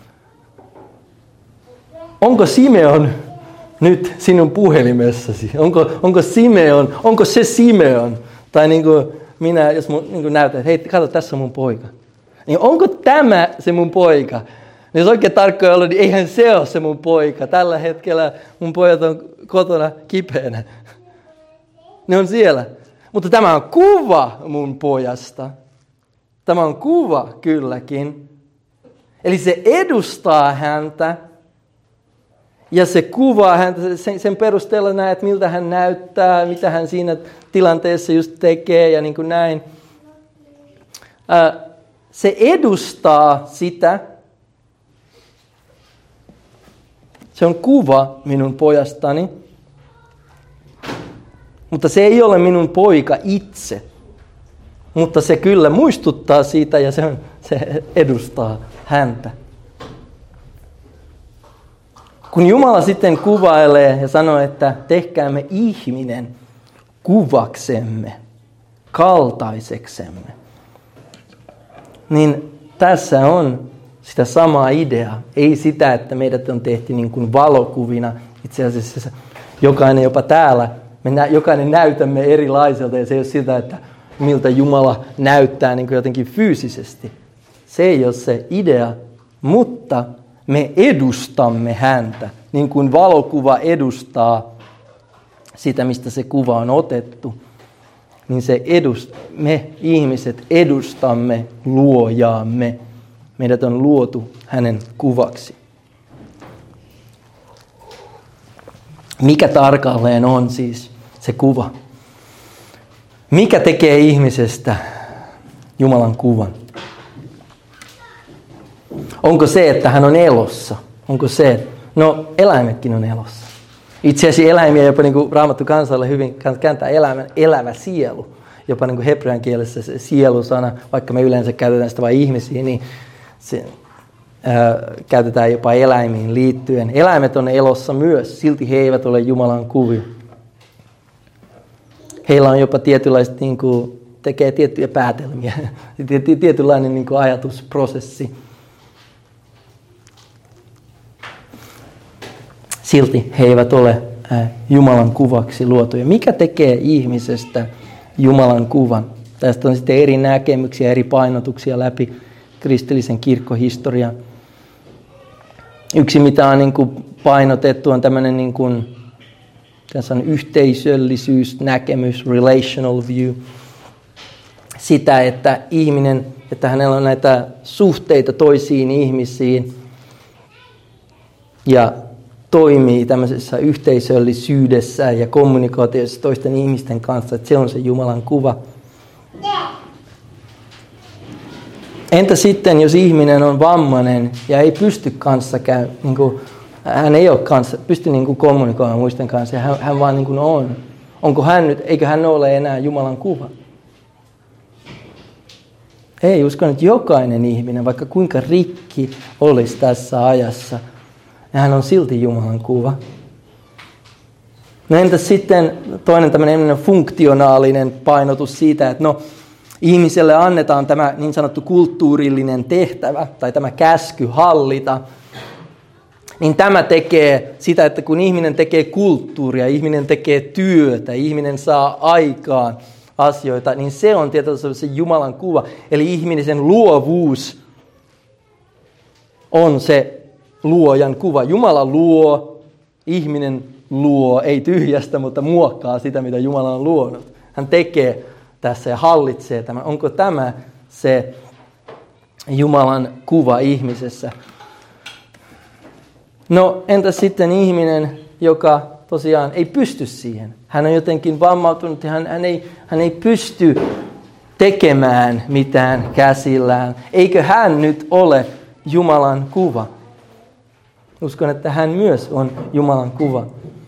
Onko Simeon nyt sinun puhelimessasi? Onko, onko Simeon, onko se Simeon? Tai niin kuin minä, jos mun, niin kuin näytän, että hei, katso, tässä on mun poika. Niin onko tämä se mun poika? Niin jos oikein tarkkoja olla, niin eihän se ole se mun poika. Tällä hetkellä mun pojat on kotona kipeänä. Ne on siellä. Mutta tämä on kuva mun pojasta. Tämä on kuva kylläkin. Eli se edustaa häntä. Ja se kuvaa häntä. Sen perusteella näet, miltä hän näyttää. Mitä hän siinä tilanteessa just tekee ja niin kuin näin. Se edustaa sitä. Se on kuva minun pojastani. Mutta se ei ole minun poika itse. Mutta se kyllä muistuttaa siitä ja se, on, se edustaa häntä. Kun Jumala sitten kuvailee ja sanoo, että tehkäämme ihminen kuvaksemme, kaltaiseksemme, niin tässä on sitä samaa ideaa. Ei sitä, että meidät on tehty niin kuin valokuvina. Itse asiassa jokainen jopa täällä, me nä- jokainen näytämme erilaiselta ja se ei ole sitä, että miltä Jumala näyttää niin kuin jotenkin fyysisesti. Se ei ole se idea, mutta me edustamme häntä, niin kuin valokuva edustaa sitä, mistä se kuva on otettu. Niin se edust, me ihmiset edustamme luojaamme. Meidät on luotu hänen kuvaksi. Mikä tarkalleen on siis se kuva? Mikä tekee ihmisestä Jumalan kuvan? Onko se, että hän on elossa? Onko se, no eläimetkin on elossa. Itse asiassa eläimiä jopa niin kuin Raamattu kansalle hyvin kääntää elämä, elävä sielu. Jopa niin kuin hebrean kielessä se sielusana, vaikka me yleensä käytetään sitä vain ihmisiä, niin se, ää, käytetään jopa eläimiin liittyen. Eläimet on elossa myös, silti he eivät ole Jumalan kuvia. Heillä on jopa tietynlaiset, niin kuin, tekee tiettyjä päätelmiä, tietynlainen niin kuin ajatusprosessi. Silti he eivät ole Jumalan kuvaksi luotuja. Mikä tekee ihmisestä Jumalan kuvan? Tästä on sitten eri näkemyksiä, eri painotuksia läpi kristillisen kirkkohistorian. Yksi, mitä on niin kuin painotettu, on tämmöinen niin kuin, tässä on yhteisöllisyysnäkemys, relational view. Sitä, että ihminen, että hänellä on näitä suhteita toisiin ihmisiin ja toimii tämmöisessä yhteisöllisyydessä ja kommunikaatiossa toisten ihmisten kanssa, että se on se Jumalan kuva. Entä sitten, jos ihminen on vammainen ja ei pysty kanssa käy, niin kuin, hän ei ole kanssa, pysty niin kuin kommunikoimaan muisten kanssa ja hän, hän vaan niin kuin on. Onko hän nyt, eikö hän ole enää Jumalan kuva? Ei, uskon, että jokainen ihminen, vaikka kuinka rikki olisi tässä ajassa, ja hän on silti Jumalan kuva. No entäs sitten toinen tämmöinen funktionaalinen painotus siitä, että no ihmiselle annetaan tämä niin sanottu kulttuurillinen tehtävä tai tämä käsky hallita, niin tämä tekee sitä, että kun ihminen tekee kulttuuria, ihminen tekee työtä, ihminen saa aikaan asioita, niin se on tietysti se Jumalan kuva. Eli ihmisen luovuus on se luojan kuva. Jumala luo, ihminen luo, ei tyhjästä, mutta muokkaa sitä, mitä Jumala on luonut. Hän tekee tässä ja hallitsee tämän. Onko tämä se Jumalan kuva ihmisessä? No entäs sitten ihminen, joka tosiaan ei pysty siihen? Hän on jotenkin vammautunut ja hän, hän, ei, hän ei pysty tekemään mitään käsillään. Eikö hän nyt ole Jumalan kuva? Uskon, että hän myös on Jumalan kuva.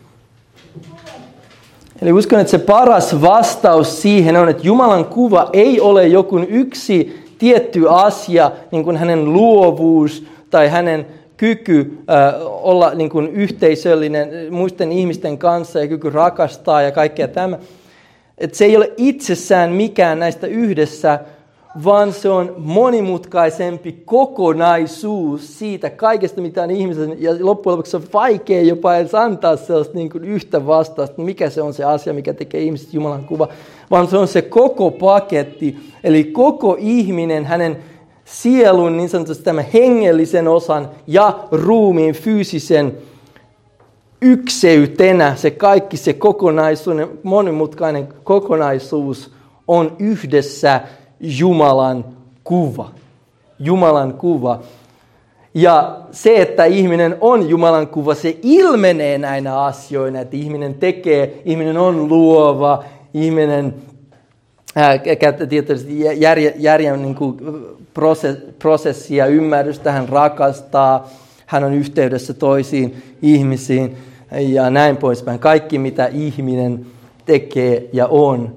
Eli uskon, että se paras vastaus siihen on, että Jumalan kuva ei ole joku yksi tietty asia, niin kuin hänen luovuus tai hänen kyky äh, olla niin kuin yhteisöllinen muisten ihmisten kanssa ja kyky rakastaa ja kaikkea tämä. Että se ei ole itsessään mikään näistä yhdessä, vaan se on monimutkaisempi kokonaisuus siitä kaikesta, mitä on ihmisen, ja loppujen lopuksi on vaikea jopa edes antaa sellaista niin kuin yhtä vastausta, mikä se on se asia, mikä tekee ihmisestä Jumalan kuva, vaan se on se koko paketti, eli koko ihminen, hänen sielun, niin sanotusti tämän hengellisen osan ja ruumiin fyysisen ykseytenä, se kaikki se kokonaisuus, monimutkainen kokonaisuus on yhdessä Jumalan kuva. Jumalan kuva. Ja se, että ihminen on Jumalan kuva, se ilmenee näinä asioina, että ihminen tekee, ihminen on luova, ihminen käyttää tietysti järjen, järjen niin kuin prosessia, ymmärrystä, hän rakastaa, hän on yhteydessä toisiin ihmisiin ja näin poispäin. Kaikki, mitä ihminen tekee ja on,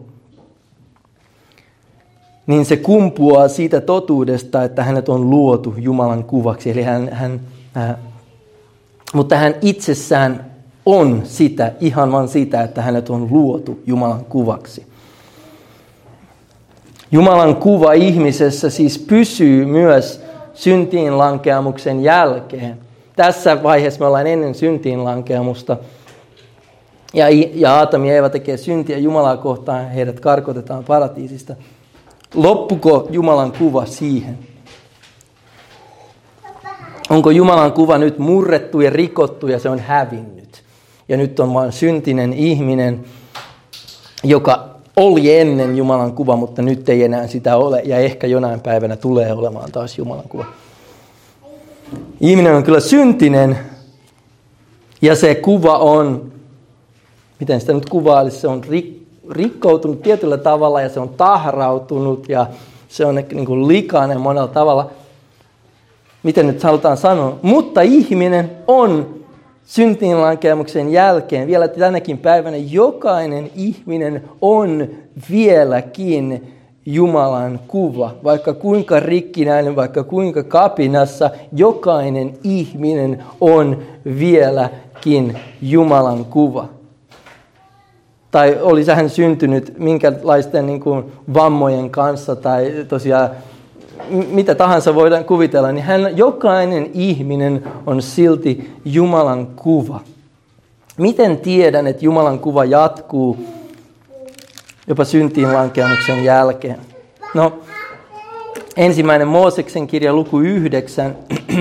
niin se kumpuaa siitä totuudesta, että hänet on luotu Jumalan kuvaksi. Eli hän, hän, äh, mutta hän itsessään on sitä, ihan vain sitä, että hänet on luotu Jumalan kuvaksi. Jumalan kuva ihmisessä siis pysyy myös syntiin lankeamuksen jälkeen. Tässä vaiheessa me ollaan ennen syntiin lankeamusta. Ja, ja Aatami ja Eeva tekee syntiä Jumalaa kohtaan, heidät karkotetaan paratiisista. Loppuko Jumalan kuva siihen? Onko Jumalan kuva nyt murrettu ja rikottu ja se on hävinnyt? Ja nyt on vain syntinen ihminen, joka oli ennen Jumalan kuva, mutta nyt ei enää sitä ole. Ja ehkä jonain päivänä tulee olemaan taas Jumalan kuva. Ihminen on kyllä syntinen ja se kuva on, miten sitä nyt kuvailisi, se on rik, rikkoutunut tietyllä tavalla ja se on tahrautunut ja se on niin kuin likainen monella tavalla. Miten nyt halutaan sanoa? Mutta ihminen on syntiinlankeamuksen jälkeen, vielä tänäkin päivänä, jokainen ihminen on vieläkin Jumalan kuva. Vaikka kuinka rikkinäinen, vaikka kuinka kapinassa, jokainen ihminen on vieläkin Jumalan kuva. Tai olisi hän syntynyt minkälaisten niin kuin vammojen kanssa tai tosiaan mitä tahansa voidaan kuvitella, niin hän, jokainen ihminen on silti Jumalan kuva. Miten tiedän, että Jumalan kuva jatkuu jopa syntiin lankeamuksen jälkeen? No, ensimmäinen Mooseksen kirja luku yhdeksän,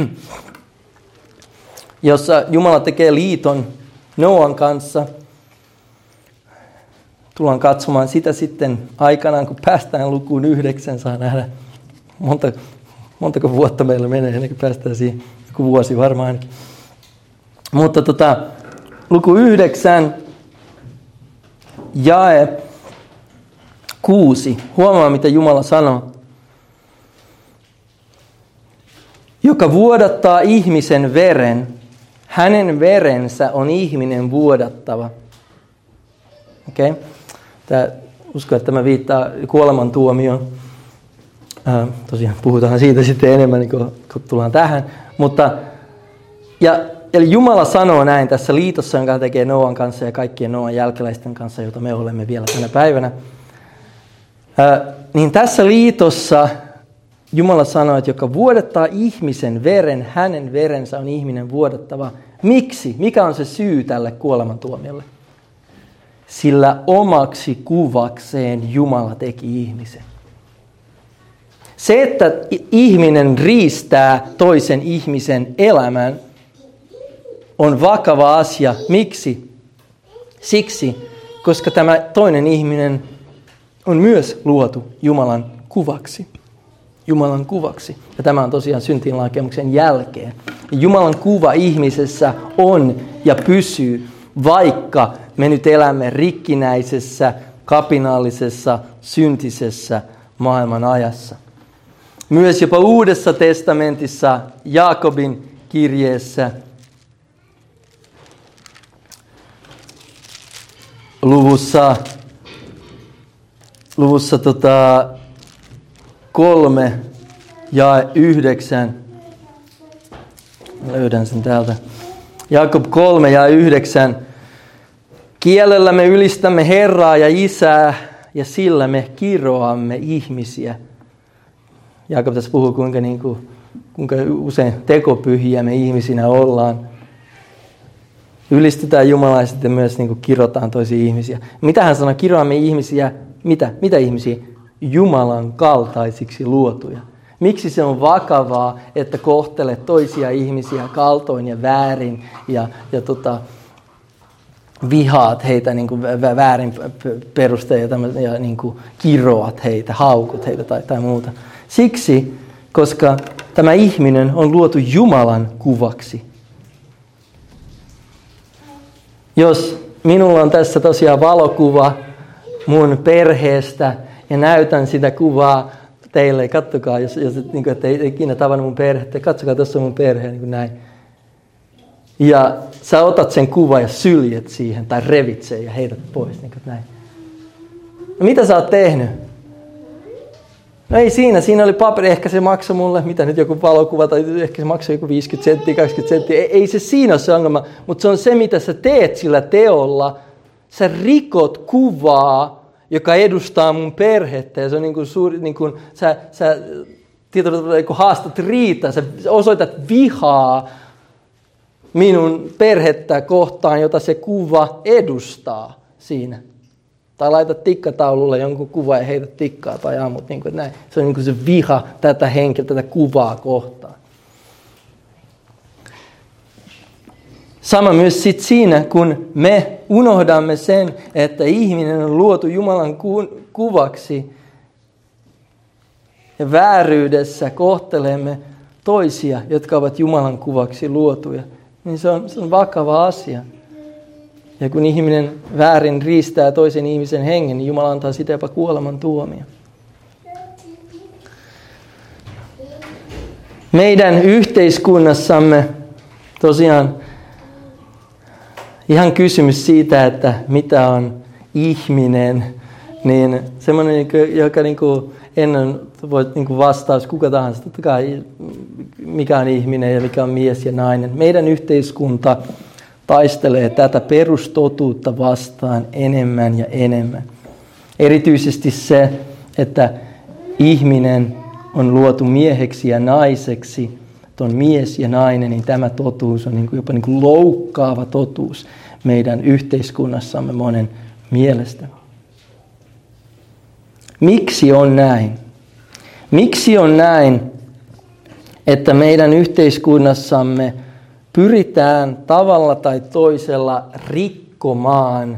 jossa Jumala tekee liiton Noan kanssa. Tullaan katsomaan sitä sitten aikanaan, kun päästään lukuun yhdeksän, saa nähdä. Monta, montako vuotta meillä menee ennen kuin päästään siihen, joku vuosi varmaan ainakin. Mutta tota, luku yhdeksän, jae kuusi. Huomaa, mitä Jumala sanoo. Joka vuodattaa ihmisen veren, hänen verensä on ihminen vuodattava. Okei? Okay? Tämä, uskon, että tämä viittaa kuolemantuomioon. Äh, tosiaan puhutaan siitä sitten enemmän, kun, kun tullaan tähän. Mutta, ja, eli Jumala sanoo näin tässä liitossa, jonka tekee Noan kanssa ja kaikkien Noan jälkeläisten kanssa, jota me olemme vielä tänä päivänä. Äh, niin tässä liitossa Jumala sanoo, että joka vuodattaa ihmisen veren, hänen verensä on ihminen vuodattava. Miksi? Mikä on se syy tälle kuolemantuomiolle? Sillä omaksi kuvakseen Jumala teki ihmisen. Se, että ihminen riistää toisen ihmisen elämän, on vakava asia. Miksi? Siksi, koska tämä toinen ihminen on myös luotu Jumalan kuvaksi. Jumalan kuvaksi. Ja tämä on tosiaan syntiinlankemuksen jälkeen. Jumalan kuva ihmisessä on ja pysyy, vaikka me nyt elämme rikkinäisessä, kapinallisessa, syntisessä maailman ajassa. Myös jopa Uudessa testamentissa, Jaakobin kirjeessä, luvussa, luvussa tota, kolme ja yhdeksän. Löydän sen täältä. Jaakob kolme ja yhdeksän. Kielellä me ylistämme Herraa ja Isää, ja sillä me kiroamme ihmisiä. Jaakob tässä puhuu, kuinka, niin kuin, kuinka usein tekopyhiä me ihmisinä ollaan. Ylistetään Jumalaa ja sitten myös niin kuin kirotaan toisia ihmisiä. Mitä hän sanoo? Kiroamme ihmisiä. Mitä? Mitä ihmisiä? Jumalan kaltaisiksi luotuja. Miksi se on vakavaa, että kohtelet toisia ihmisiä kaltoin ja väärin ja, ja tota, vihaat heitä niin kuin väärin perustein ja, ja niin kuin kiroat heitä, haukut heitä tai, tai muuta. Siksi, koska tämä ihminen on luotu Jumalan kuvaksi. Jos minulla on tässä tosiaan valokuva mun perheestä ja näytän sitä kuvaa teille, katsokaa, jos, jos niin kuin, et ei ikinä tavannut mun perhettä, katsokaa, tuossa on mun perhe, niin kuin näin. Ja sä otat sen kuvan ja syljet siihen, tai revit sen ja heität pois, niin kuin näin. No mitä sä oot tehnyt? No ei siinä, siinä oli paperi, ehkä se maksoi mulle, mitä nyt joku valokuva, tai ehkä se maksoi joku viisikymmentä senttiä, kaksikymmentä senttiä. Ei, ei se siinä ole se ongelma, mutta se on se, mitä sä teet sillä teolla. Sä rikot kuvaa, joka edustaa mun perhettä, ja se on niin kuin suuri, niin kuin, sä, sä tietyllä tavalla kun haastat riitaa, sä osoitat vihaa minun perhettä kohtaan, jota se kuva edustaa siinä. Tai laitat tikkataululle jonkun kuvan ja heität tikkaa tai ammut. Niin kuin näin. Se on niin kuin se viha tätä henkeä, tätä kuvaa kohtaan. Sama myös sit siinä, kun me unohdamme sen, että ihminen on luotu Jumalan ku- kuvaksi ja vääryydessä kohtelemme toisia, jotka ovat Jumalan kuvaksi luotuja, niin se on, se on vakava asia. Ja kun ihminen väärin riistää toisen ihmisen hengen, niin Jumala antaa sitä jopa kuoleman tuomio. Meidän yhteiskunnassamme tosiaan ihan kysymys siitä, että mitä on ihminen, niin semmoinen, joka niin kuin ennen voi niin kuin vastaus kuka tahansa, totta kai mikä on ihminen ja mikä on mies ja nainen. Meidän yhteiskunta taistelee tätä perustotuutta vastaan enemmän ja enemmän. Erityisesti se, että ihminen on luotu mieheksi ja naiseksi, että on mies ja nainen, niin tämä totuus on niin kuin jopa niin kuin loukkaava totuus meidän yhteiskunnassamme monen mielestä. Miksi on näin? Miksi on näin, että meidän yhteiskunnassamme pyritään tavalla tai toisella rikkomaan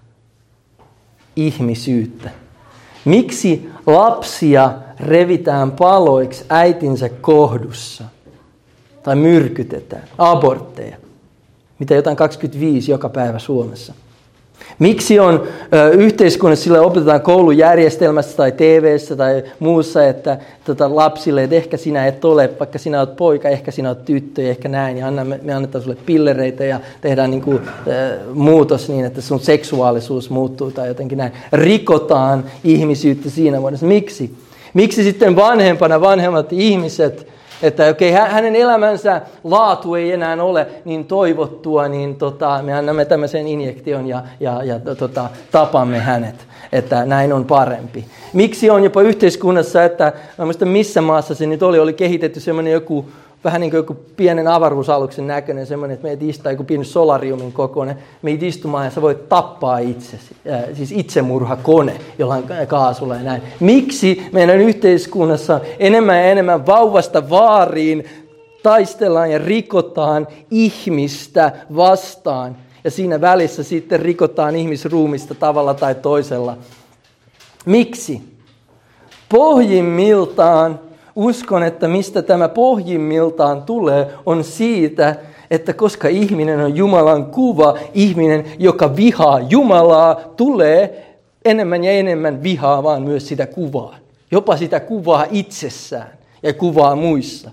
ihmisyyttä? Miksi lapsia revitään paloiksi äitinsä kohdussa? Tai myrkytetään, abortteja, mitä jotain kaksikymmentäviisi joka päivä Suomessa. Miksi on ö, yhteiskunnassa, sillä opetetaan koulujärjestelmässä tai T V:ssä tai muussa, että tota, lapsille, että ehkä sinä et ole, vaikka sinä olet poika, ehkä sinä olet tyttö ja ehkä näin, ja annamme, me annetaan sulle pillereitä ja tehdään niin kuin, ö, muutos niin, että sun seksuaalisuus muuttuu tai jotenkin näin. Rikotaan ihmisyyttä siinä muodossa. Miksi? Miksi sitten vanhempana vanhemmat ihmiset, että okei, okay, hänen elämänsä laatu ei enää ole niin toivottua, niin tota, me annamme tämmöisen injektion ja, ja, ja tota, tapamme hänet, että näin on parempi. Miksi on jopa yhteiskunnassa, että mä muistan missä maassa se nyt oli, oli kehitetty semmoinen joku, vähän niin kuin joku pienen avaruusaluksen näköinen, semmoinen, että meitä istaa joku pieni solariumin kokoinen, meitä istumaan ja sä voit tappaa itsesi, äh, siis itsemurhakone jollain kaasulla ja näin. Miksi meidän yhteiskunnassa enemmän ja enemmän vauvasta vaariin taistellaan ja rikotaan ihmistä vastaan ja siinä välissä sitten rikotaan ihmisruumista tavalla tai toisella? Miksi? Pohjimmiltaan uskon, että mistä tämä pohjimmiltaan tulee, on siitä, että koska ihminen on Jumalan kuva, ihminen, joka vihaa Jumalaa, tulee enemmän ja enemmän vihaamaan myös sitä kuvaa. Jopa sitä kuvaa itsessään ja kuvaa muissa.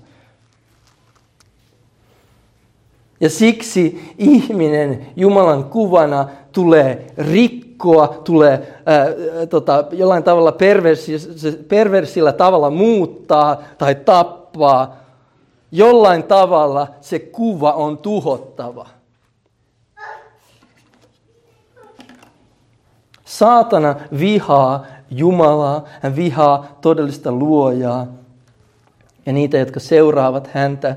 Ja siksi ihminen Jumalan kuvana tulee rikkoa, tulee ää, tota, jollain tavalla perversi, perversillä tavalla muuttaa tai tappaa. Jollain tavalla se kuva on tuhottava. Saatana vihaa Jumalaa, hän vihaa todellista luojaa ja niitä, jotka seuraavat häntä.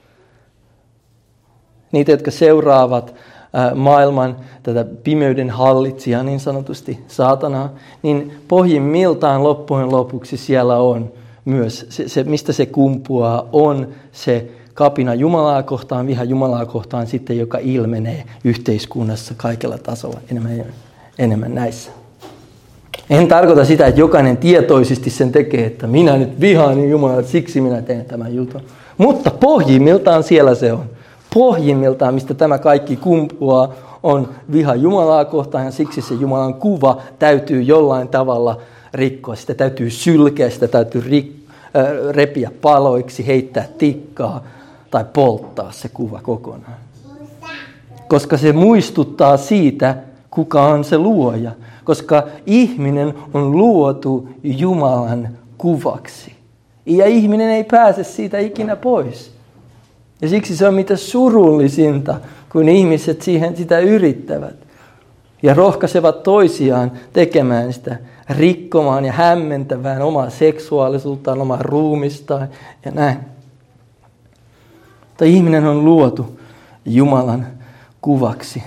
Niitä, jotka seuraavat ää, maailman tätä pimeyden hallitsijaa, niin sanotusti saatanaa, niin pohjimmiltaan loppujen lopuksi siellä on myös, se, se, mistä se kumpuaa, on se kapina Jumalaa kohtaan, viha Jumalaa kohtaan sitten, joka ilmenee yhteiskunnassa kaikella tasolla enemmän, enemmän näissä. En tarkoita sitä, että jokainen tietoisesti sen tekee, että minä nyt vihaan Jumalaa, siksi minä teen tämän jutun. Mutta pohjimmiltaan siellä se on. Pohjimmiltaan, mistä tämä kaikki kumpuaa, on viha Jumalaa kohtaan ja siksi se Jumalan kuva täytyy jollain tavalla rikkoa. Sitä täytyy sylkeä, sitä täytyy rik- äh, repiä paloiksi, heittää tikkaa tai polttaa se kuva kokonaan. Koska se muistuttaa siitä, kuka on se luoja. Koska ihminen on luotu Jumalan kuvaksi. Ja ihminen ei pääse siitä ikinä pois. Ja siksi se on mitä surullisinta, kun ihmiset siihen sitä yrittävät. ja rohkaisevat toisiaan tekemään sitä, rikkomaan ja hämmentämään omaa seksuaalisuuttaan, omaa ruumistaan ja näin. Mutta ihminen on luotu Jumalan kuvaksi.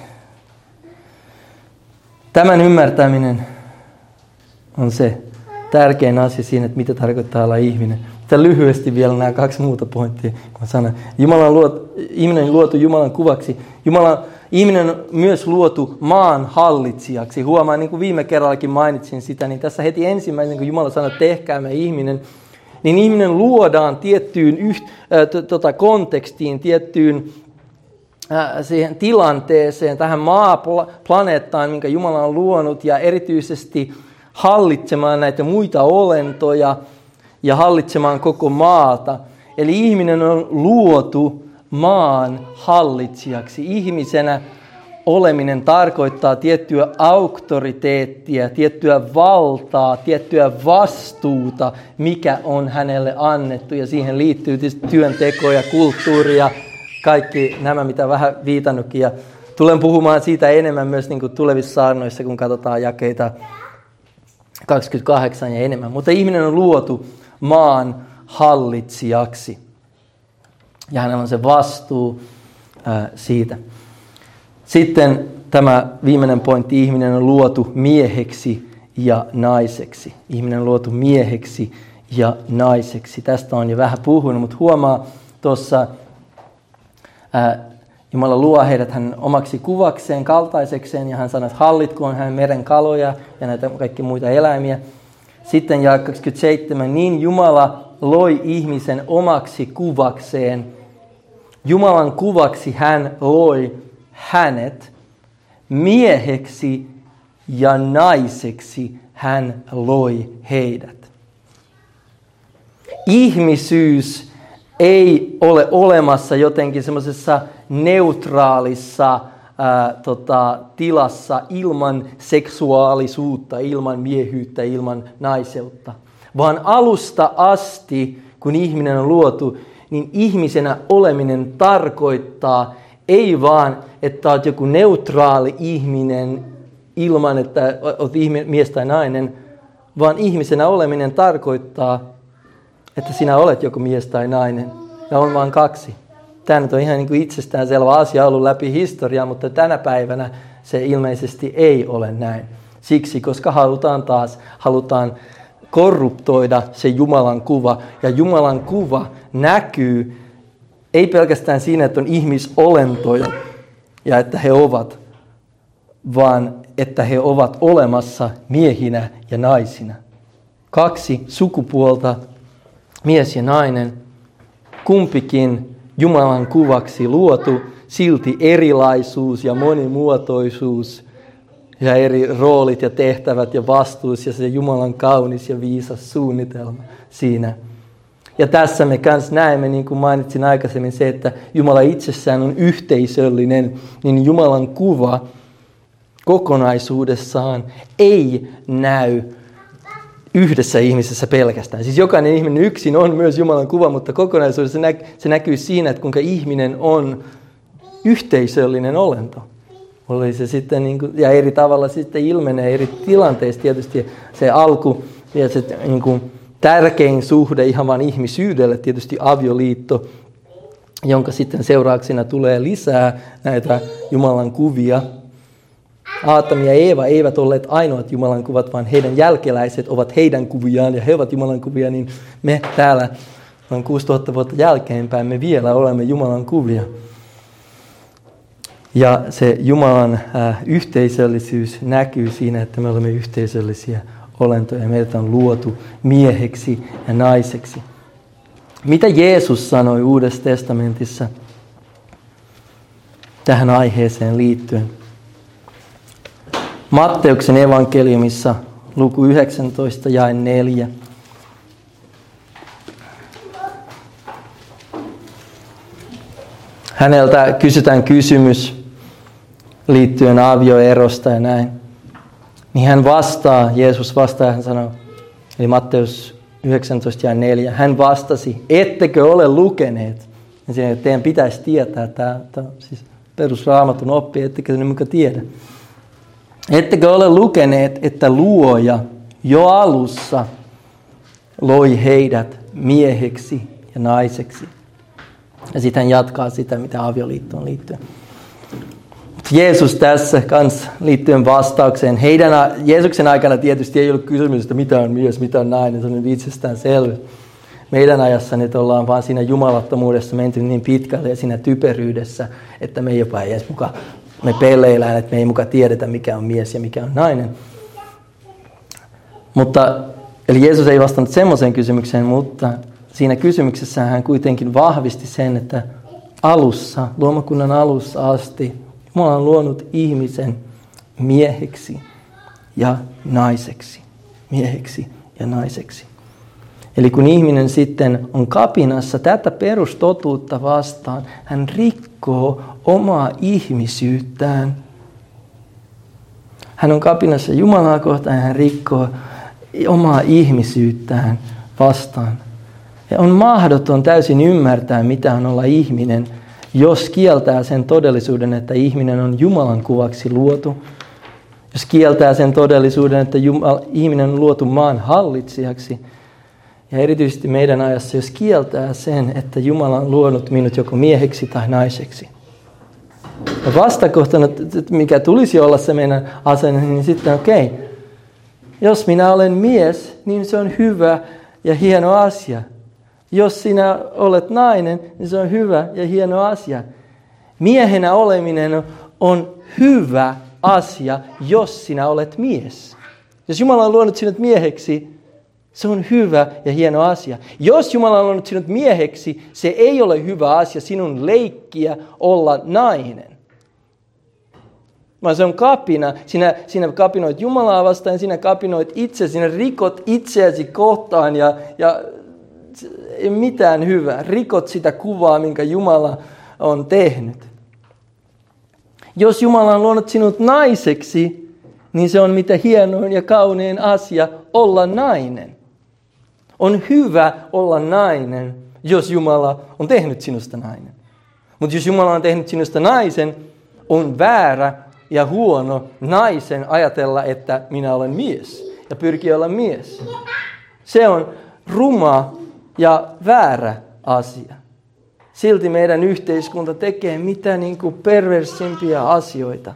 Tämän ymmärtäminen on se tärkein asia siinä, että mitä tarkoittaa olla ihminen. Mutta lyhyesti vielä nämä kaksi muuta pointtia, kun mä sanon. Jumala on luotu, ihminen on luotu Jumalan kuvaksi. Jumala, ihminen on myös luotu maan hallitsijaksi. Huomaan, niin kuin viime kerrallakin mainitsin sitä, niin tässä heti ensimmäisen, kun Jumala sanoi, tehkäämme ihminen, niin ihminen luodaan tiettyyn yht, äh, t- tota, kontekstiin, tiettyyn äh, siihen tilanteeseen, tähän maaplaneettaan, minkä Jumala on luonut, ja erityisesti hallitsemaan näitä muita olentoja ja hallitsemaan koko maata. Eli ihminen on luotu maan hallitsijaksi. Ihmisenä oleminen tarkoittaa tiettyä auktoriteettia, tiettyä valtaa, tiettyä vastuuta, mikä on hänelle annettu. Ja siihen liittyy tietysti työnteko ja kulttuuri ja kaikki nämä, mitä vähän viitannutkin. Ja tulen puhumaan siitä enemmän myös niin kuin tulevissa saarnoissa, kun katsotaan jakeita kaksikymmentäkahdeksan ja enemmän. Mutta ihminen on luotu maan hallitsijaksi. Ja hänellä on se vastuu ää, siitä. Sitten tämä viimeinen pointti, ihminen on luotu mieheksi ja naiseksi. Ihminen on luotu mieheksi ja naiseksi. Tästä on jo vähän puhunut, mutta huomaa tuossa, Jumala luo heidät hän omaksi kuvakseen, kaltaisekseen, ja hän sanoo, että hallitkoon hän meren kaloja ja näitä kaikki muita eläimiä. Sitten jae kaksikymmentäseitsemän, niin Jumala loi ihmisen omaksi kuvakseen. Jumalan kuvaksi hän loi hänet, mieheksi ja naiseksi hän loi heidät. Ihmisyys ei ole olemassa jotenkin semmoisessa neutraalissa ää, tota, tilassa ilman seksuaalisuutta, ilman miehyyttä, ilman naiseutta. Vaan alusta asti, kun ihminen on luotu, niin ihmisenä oleminen tarkoittaa ei vaan, että olet joku neutraali ihminen ilman, että olet mies tai nainen, vaan ihmisenä oleminen tarkoittaa, että sinä olet joku mies tai nainen. Ja on vain kaksi. Tämä nyt on ihan niin kuin itsestäänselvä asia ollut läpi historiaa, mutta tänä päivänä se ilmeisesti ei ole näin. Siksi, koska halutaan taas, halutaan korruptoida se Jumalan kuva. Ja Jumalan kuva näkyy ei pelkästään siinä, että on ihmisolentoja ja että he ovat, vaan että he ovat olemassa miehinä ja naisina. Kaksi sukupuolta, mies ja nainen, kumpikin Jumalan kuvaksi luotu, silti erilaisuus ja monimuotoisuus ja eri roolit ja tehtävät ja vastuus ja se Jumalan kaunis ja viisas suunnitelma siinä. Ja tässä me kans näemme, niin kuin mainitsin aikaisemmin, se, että Jumala itsessään on yhteisöllinen, niin Jumalan kuva kokonaisuudessaan ei näy yhdessä ihmisessä pelkästään. Siis jokainen ihminen yksin on myös Jumalan kuva, mutta kokonaisuudessa se näkyy siinä, että kuinka ihminen on yhteisöllinen olento. Oli se sitten niin kuin, ja eri tavalla sitten ilmenee eri tilanteissa tietysti se alku ja se niin kuin tärkein suhde ihan vain ihmisyydelle, tietysti avioliitto, jonka sitten seurauksena tulee lisää näitä Jumalan kuvia. Aatami ja Eeva eivät olleet ainoat Jumalan kuvat, vaan heidän jälkeläiset ovat heidän kuviaan ja he ovat Jumalan kuvia, niin me täällä noin kuusituhatta vuotta jälkeenpäin me vielä olemme Jumalan kuvia. Ja se Jumalan äh, yhteisöllisyys näkyy siinä, että me olemme yhteisöllisiä olentoja. Meidät on luotu mieheksi ja naiseksi. Mitä Jeesus sanoi Uudessa testamentissa tähän aiheeseen liittyen? Matteuksen evankeliumissa luku yhdeksäntoista jae neljä. Häneltä kysytään kysymys liittyen avioerosta ja näin. Niin hän vastaa, Jeesus vastaa ja hän sanoo, eli Matteus yhdeksäntoista jae neljä. Hän vastasi, ettekö ole lukeneet? Ja siinä, että teidän pitäisi tietää, tämä on siis perusraamatun oppi, ettekö ne muka tiedä. Ettekö ole lukeneet, että luoja jo alussa loi heidät mieheksi ja naiseksi? Ja sitten hän jatkaa sitä, mitä avioliittoon liittyy. Jeesus tässä kanssa liittyen vastaukseen. Heidän, Jeesuksen aikana tietysti ei ollut kysymys, että mitä on mies, mitä on nainen. Se on nyt itsestään selvä. Meidän ajassa nyt ollaan vaan siinä jumalattomuudessa menty niin pitkälle ja siinä typeryydessä, että me ei jopa edes muka, me peleillään, että me ei muka tiedetä, mikä on mies ja mikä on nainen. Mutta, eli Jeesus ei vastannut semmoiseen kysymykseen, mutta siinä kysymyksessä hän kuitenkin vahvisti sen, että alussa, luomakunnan alussa asti, Jumala on luonut ihmisen mieheksi ja naiseksi. Mieheksi ja naiseksi. Eli kun ihminen sitten on kapinassa tätä perustotuutta vastaan, hän rikkoo omaa ihmisyyttään. Hän on kapinassa Jumalaa kohtaan ja hän rikkoo omaa ihmisyyttään vastaan. Ja on mahdoton täysin ymmärtää, mitä on olla ihminen, jos kieltää sen todellisuuden, että ihminen on Jumalan kuvaksi luotu. Jos kieltää sen todellisuuden, että Jumala, ihminen on luotu maan hallitsijaksi. Ja erityisesti meidän ajassa, jos kieltää sen, että Jumala on luonut minut joko mieheksi tai naiseksi. Ja vastakohtana, mikä tulisi olla se meidän asenne, niin sitten okei. Okay, jos minä olen mies, niin se on hyvä ja hieno asia. Jos sinä olet nainen, niin se on hyvä ja hieno asia. Miehenä oleminen on hyvä asia, jos sinä olet mies. Jos Jumala on luonut sinut mieheksi, se on hyvä ja hieno asia. Jos Jumala on luonut sinut mieheksi, se ei ole hyvä asia sinun leikkiä olla nainen. Vaan se on kapina. Sinä, sinä kapinoit Jumalaa vastaan, sinä kapinoit itse, sinä rikot itseäsi kohtaan ja, ja ei mitään hyvää. Rikot sitä kuvaa, minkä Jumala on tehnyt. Jos Jumala on luonut sinut naiseksi, niin se on mitä hienoin ja kaunein asia olla nainen. On hyvä olla nainen, jos Jumala on tehnyt sinusta nainen. Mutta jos Jumala on tehnyt sinusta naisen, on väärä ja huono naisen ajatella, että minä olen mies ja pyrkiä olla mies. Se on ruma ja väärä asia. Silti meidän yhteiskunta tekee mitä niin kuin perversimpiä asioita.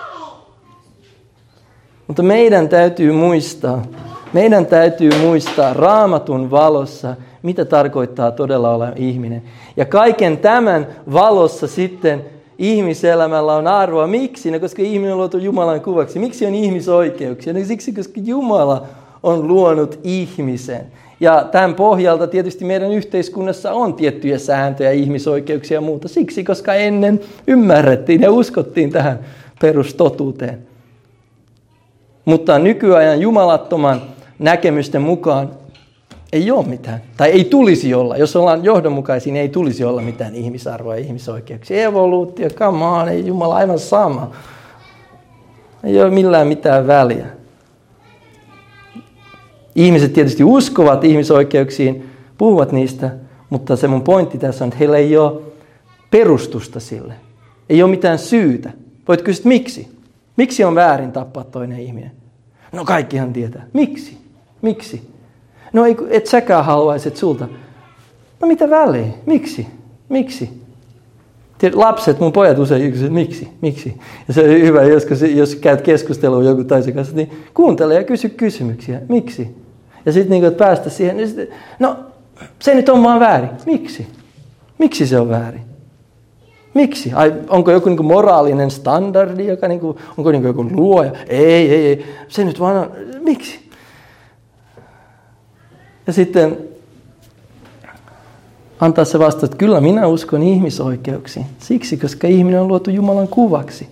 Mutta meidän täytyy muistaa, meidän täytyy muistaa Raamatun valossa, mitä tarkoittaa todella olla ihminen. Ja kaiken tämän valossa sitten ihmiselämällä on arvoa. Miksi? No, koska ihminen on luotu Jumalan kuvaksi. Miksi on ihmisoikeuksia? No, siksi, koska Jumala on luonut ihmisen. Ja tämän pohjalta tietysti meidän yhteiskunnassa on tiettyjä sääntöjä, ihmisoikeuksia ja muuta. Siksi, koska ennen ymmärrettiin ja uskottiin tähän perustotuuteen. Mutta nykyajan jumalattoman näkemysten mukaan ei ole mitään. Tai ei tulisi olla. Jos ollaan johdonmukaisia, niin ei tulisi olla mitään ihmisarvoa ja ihmisoikeuksia. Evoluutio, come on, ei Jumala aivan sama. Ei ole millään mitään väliä. Ihmiset tietysti uskovat ihmisoikeuksiin, puhuvat niistä, mutta se mun pointti tässä on, että heillä ei ole perustusta sille. Ei ole mitään syytä. Voit kysyä, miksi? Miksi on väärin tappaa toinen ihminen? No kaikkihan tietää. Miksi? Miksi? No ei, et säkään haluaisi, että sulta. No mitä väliä? Miksi? Miksi? Tiedät, lapset, mun pojat usein kysyvät, miksi? Miksi? Ja se on hyvä, joskus, jos käyt keskustelua joku toisen kanssa, niin kuuntele ja kysy kysymyksiä. Miksi? Ja sitten niin, että päästä siihen, niin sit, no se nyt on vaan väärin. Miksi? Miksi se on väärin? Miksi? Ai, onko joku niin kuin moraalinen standardi, joka niin kuin, onko niin kuin joku luoja? Ei, ei, ei. Se nyt vaan on. Miksi? Ja sitten antaa se vastaus, että kyllä minä uskon ihmisoikeuksiin. Siksi, koska ihminen on luotu Jumalan kuvaksi.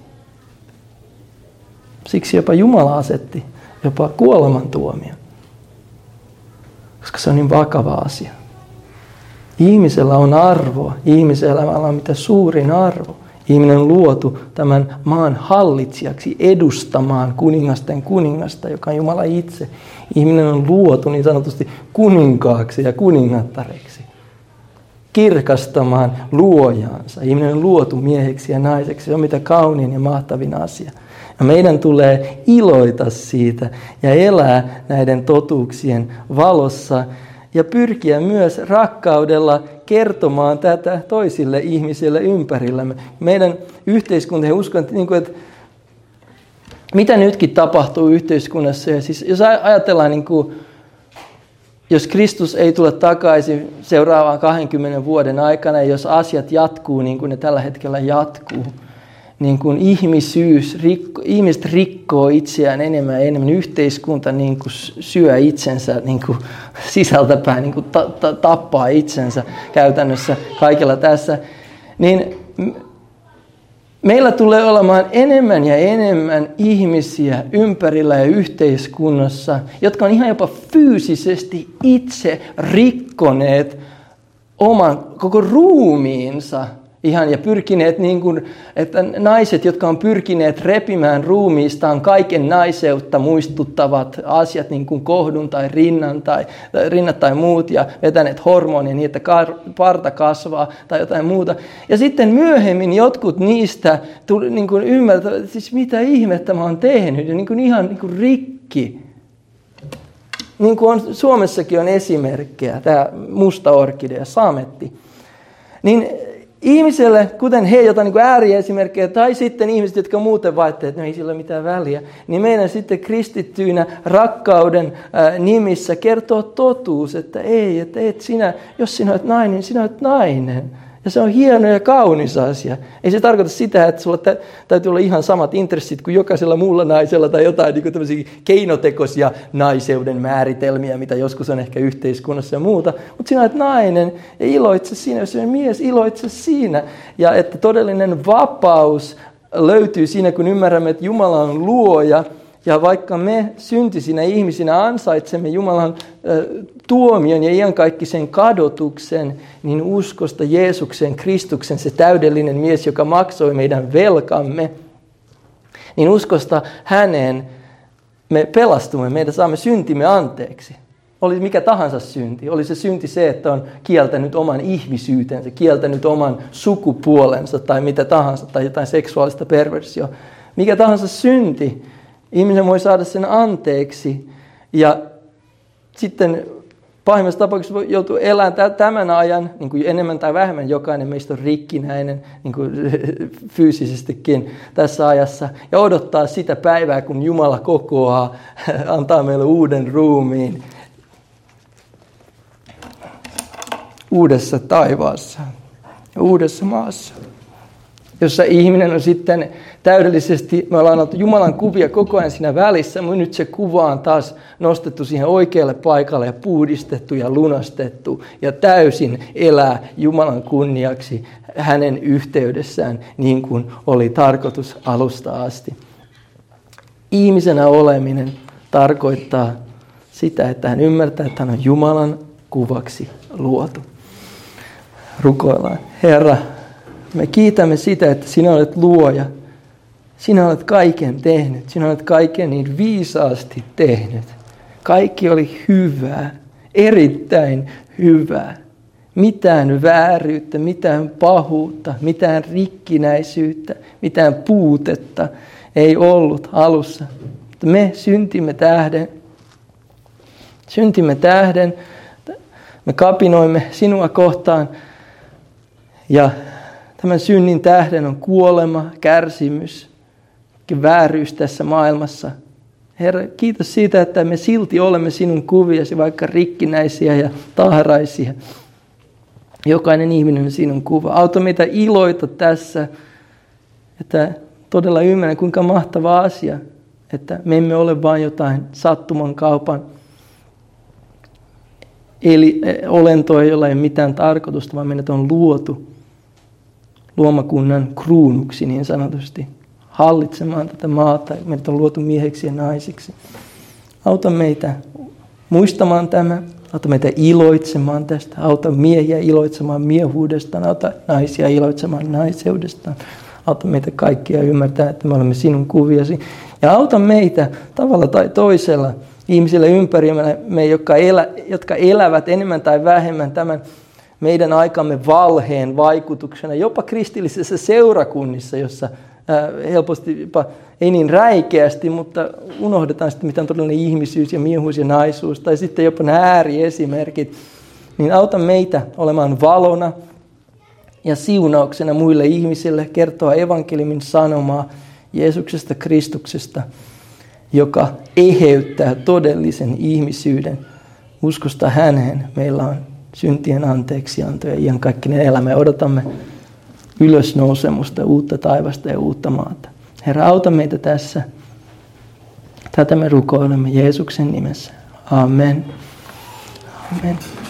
Siksi jopa Jumala asetti jopa kuolemantuomion. Koska se on niin vakava asia. Ihmisellä on arvoa. Ihmiselämällä on mitä suurin arvo. Ihminen on luotu tämän maan hallitsijaksi edustamaan kuningasten kuningasta, joka on Jumala itse. Ihminen on luotu niin sanotusti kuninkaaksi ja kuningattareksi. kirkastamaan luojaansa. Ihminen on luotu mieheksi ja naiseksi. Se on mitä kaunein ja mahtavin asia. Ja meidän tulee iloita siitä ja elää näiden totuuksien valossa ja pyrkiä myös rakkaudella kertomaan tätä toisille ihmisille ympärillämme. Meidän yhteiskunta, ja uskon, että, niin kuin, että mitä nytkin tapahtuu yhteiskunnassa, ja siis jos ajatellaan, niin kuin, jos Kristus ei tule takaisin seuraavaan kahdenkymmenen vuoden aikana, ja jos asiat jatkuu niin kuin ne tällä hetkellä jatkuu, niin kuin ihmisyys, rikko, ihmiset rikkoo itseään enemmän ja enemmän, yhteiskunta niin kuin syö itsensä niin kuin sisältäpäin, niin kuin ta, ta, tappaa itsensä käytännössä kaikella tässä, niin meillä tulee olemaan enemmän ja enemmän ihmisiä ympärillä ja yhteiskunnassa, jotka on ihan jopa fyysisesti itse rikkoneet oman koko ruumiinsa. Ihan ja pyrkineet, niin kuin, että naiset, jotka on pyrkineet repimään ruumiistaan kaiken naiseutta muistuttavat asiat, niin kuin kohdun tai rinnan tai, tai rinnat tai muut, ja vetäneet hormonia niin, että kar, parta kasvaa tai jotain muuta. Ja sitten myöhemmin jotkut niistä tuli, niin kuin ymmärtävät, että siis mitä ihmettä mä oon tehnyt, ja niin kuin ihan niin kuin rikki. Niin kuin on, Suomessakin on esimerkkejä, tämä musta orkidea, sametti. Niin ihmiselle, kuten he, jotain niin kuin ääriesimerkkejä, tai sitten ihmiset, jotka muuten vaihtelevat, että no ei sillä ole mitään väliä, niin meidän sitten kristittyinä rakkauden ää, nimissä kertoo totuus, että ei, että et sinä, jos sinä olet nainen, niin sinä olet nainen. Ja se on hieno ja kaunis asia. Ei se tarkoita sitä, että sulla tä- täytyy olla ihan samat intressit kuin jokaisella muulla naisella tai jotain niin kuin tämmöisiä keinotekoisia naiseuden määritelmiä, mitä joskus on ehkä yhteiskunnassa ja muuta. Mutta sinä olet nainen ja iloitse siinä, jos on mies, iloitse siinä. Ja että todellinen vapaus löytyy siinä, kun ymmärrämme, että Jumala on luoja. Ja vaikka me syntisinä ihmisinä ansaitsemme Jumalan äh, tuomion ja iankaikkisen kadotuksen, niin uskosta Jeesuksen, Kristuksen, se täydellinen mies, joka maksoi meidän velkamme, niin uskosta häneen me pelastumme, meidän saamme syntimme anteeksi. Oli mikä tahansa synti. Oli se synti se, että on kieltänyt oman ihmisyytensä, kieltänyt oman sukupuolensa tai mitä tahansa, tai jotain seksuaalista perversiota. Mikä tahansa synti. Ihminen voi saada sen anteeksi ja sitten pahimmassa tapauksessa voi joutua elämään tämän ajan, niin kuin enemmän tai vähemmän jokainen meistä on rikkinäinen niin kuin fyysisestikin tässä ajassa ja odottaa sitä päivää, kun Jumala kokoaa, antaa meille uuden ruumiin uudessa taivaassa ja uudessa maassa, jossa ihminen on sitten täydellisesti, me ollaan annettu Jumalan kuvia koko ajan siinä välissä, mutta nyt se kuva on taas nostettu siihen oikealle paikalle ja puhdistettu ja lunastettu ja täysin elää Jumalan kunniaksi hänen yhteydessään niin kuin oli tarkoitus alusta asti. Ihmisenä oleminen tarkoittaa sitä, että hän ymmärtää, että hän on Jumalan kuvaksi luotu. Rukoillaan. Herra, me kiitämme sitä, että sinä olet luoja. Sinä olet kaiken tehnyt. Sinä olet kaiken niin viisaasti tehnyt. Kaikki oli hyvää, erittäin hyvää. Mitään vääryyttä, mitään pahuutta, mitään rikkinäisyyttä, mitään puutetta ei ollut alussa. Mutta me syntimme tähden. Syntimme tähden. Me kapinoimme sinua kohtaan ja tämän synnin tähden on kuolema, kärsimys, vääryys tässä maailmassa. Herra, kiitos siitä, että me silti olemme sinun kuviasi, vaikka rikkinäisiä ja tahraisia. Jokainen ihminen on sinun kuva. Auta meitä iloita tässä, että todella ymmärrän, kuinka mahtava asia, että me emme ole vain jotain sattuman kaupan eli olentoja, joilla ei ole mitään tarkoitusta, vaan meidät on luotu luomakunnan kruunuksi niin sanotusti, hallitsemaan tätä maata. Meidät on luotu mieheksi ja naisiksi. Auta meitä muistamaan tämä. Auta meitä iloitsemaan tästä. Auta miehiä iloitsemaan miehuudestaan. Auta naisia iloitsemaan naiseudestaan. Auta meitä kaikkia ymmärtää, että me olemme sinun kuviasi. Ja auta meitä tavalla tai toisella ihmisille ympärillämme, jotka, elä, jotka elävät enemmän tai vähemmän tämän meidän aikamme valheen vaikutuksena, jopa kristillisissä seurakunnissa, jossa helposti jopa ei niin räikeästi, mutta unohdetaan sitten, mitä on todellinen ihmisyys ja miehuus ja naisuus, tai sitten jopa nämä ääriesimerkit, niin auta meitä olemaan valona ja siunauksena muille ihmisille, kertoa evankeliumin sanomaa Jeesuksesta Kristuksesta, joka eheyttää todellisen ihmisyyden. Uskosta häneen meillä on syntien anteeksianto ja iankaikkinen elämä, ja odotamme ylösnousemusta, uutta taivasta ja uutta maata. Herra, auta meitä tässä. Tätä me rukoilemme Jeesuksen nimessä. Amen. Amen.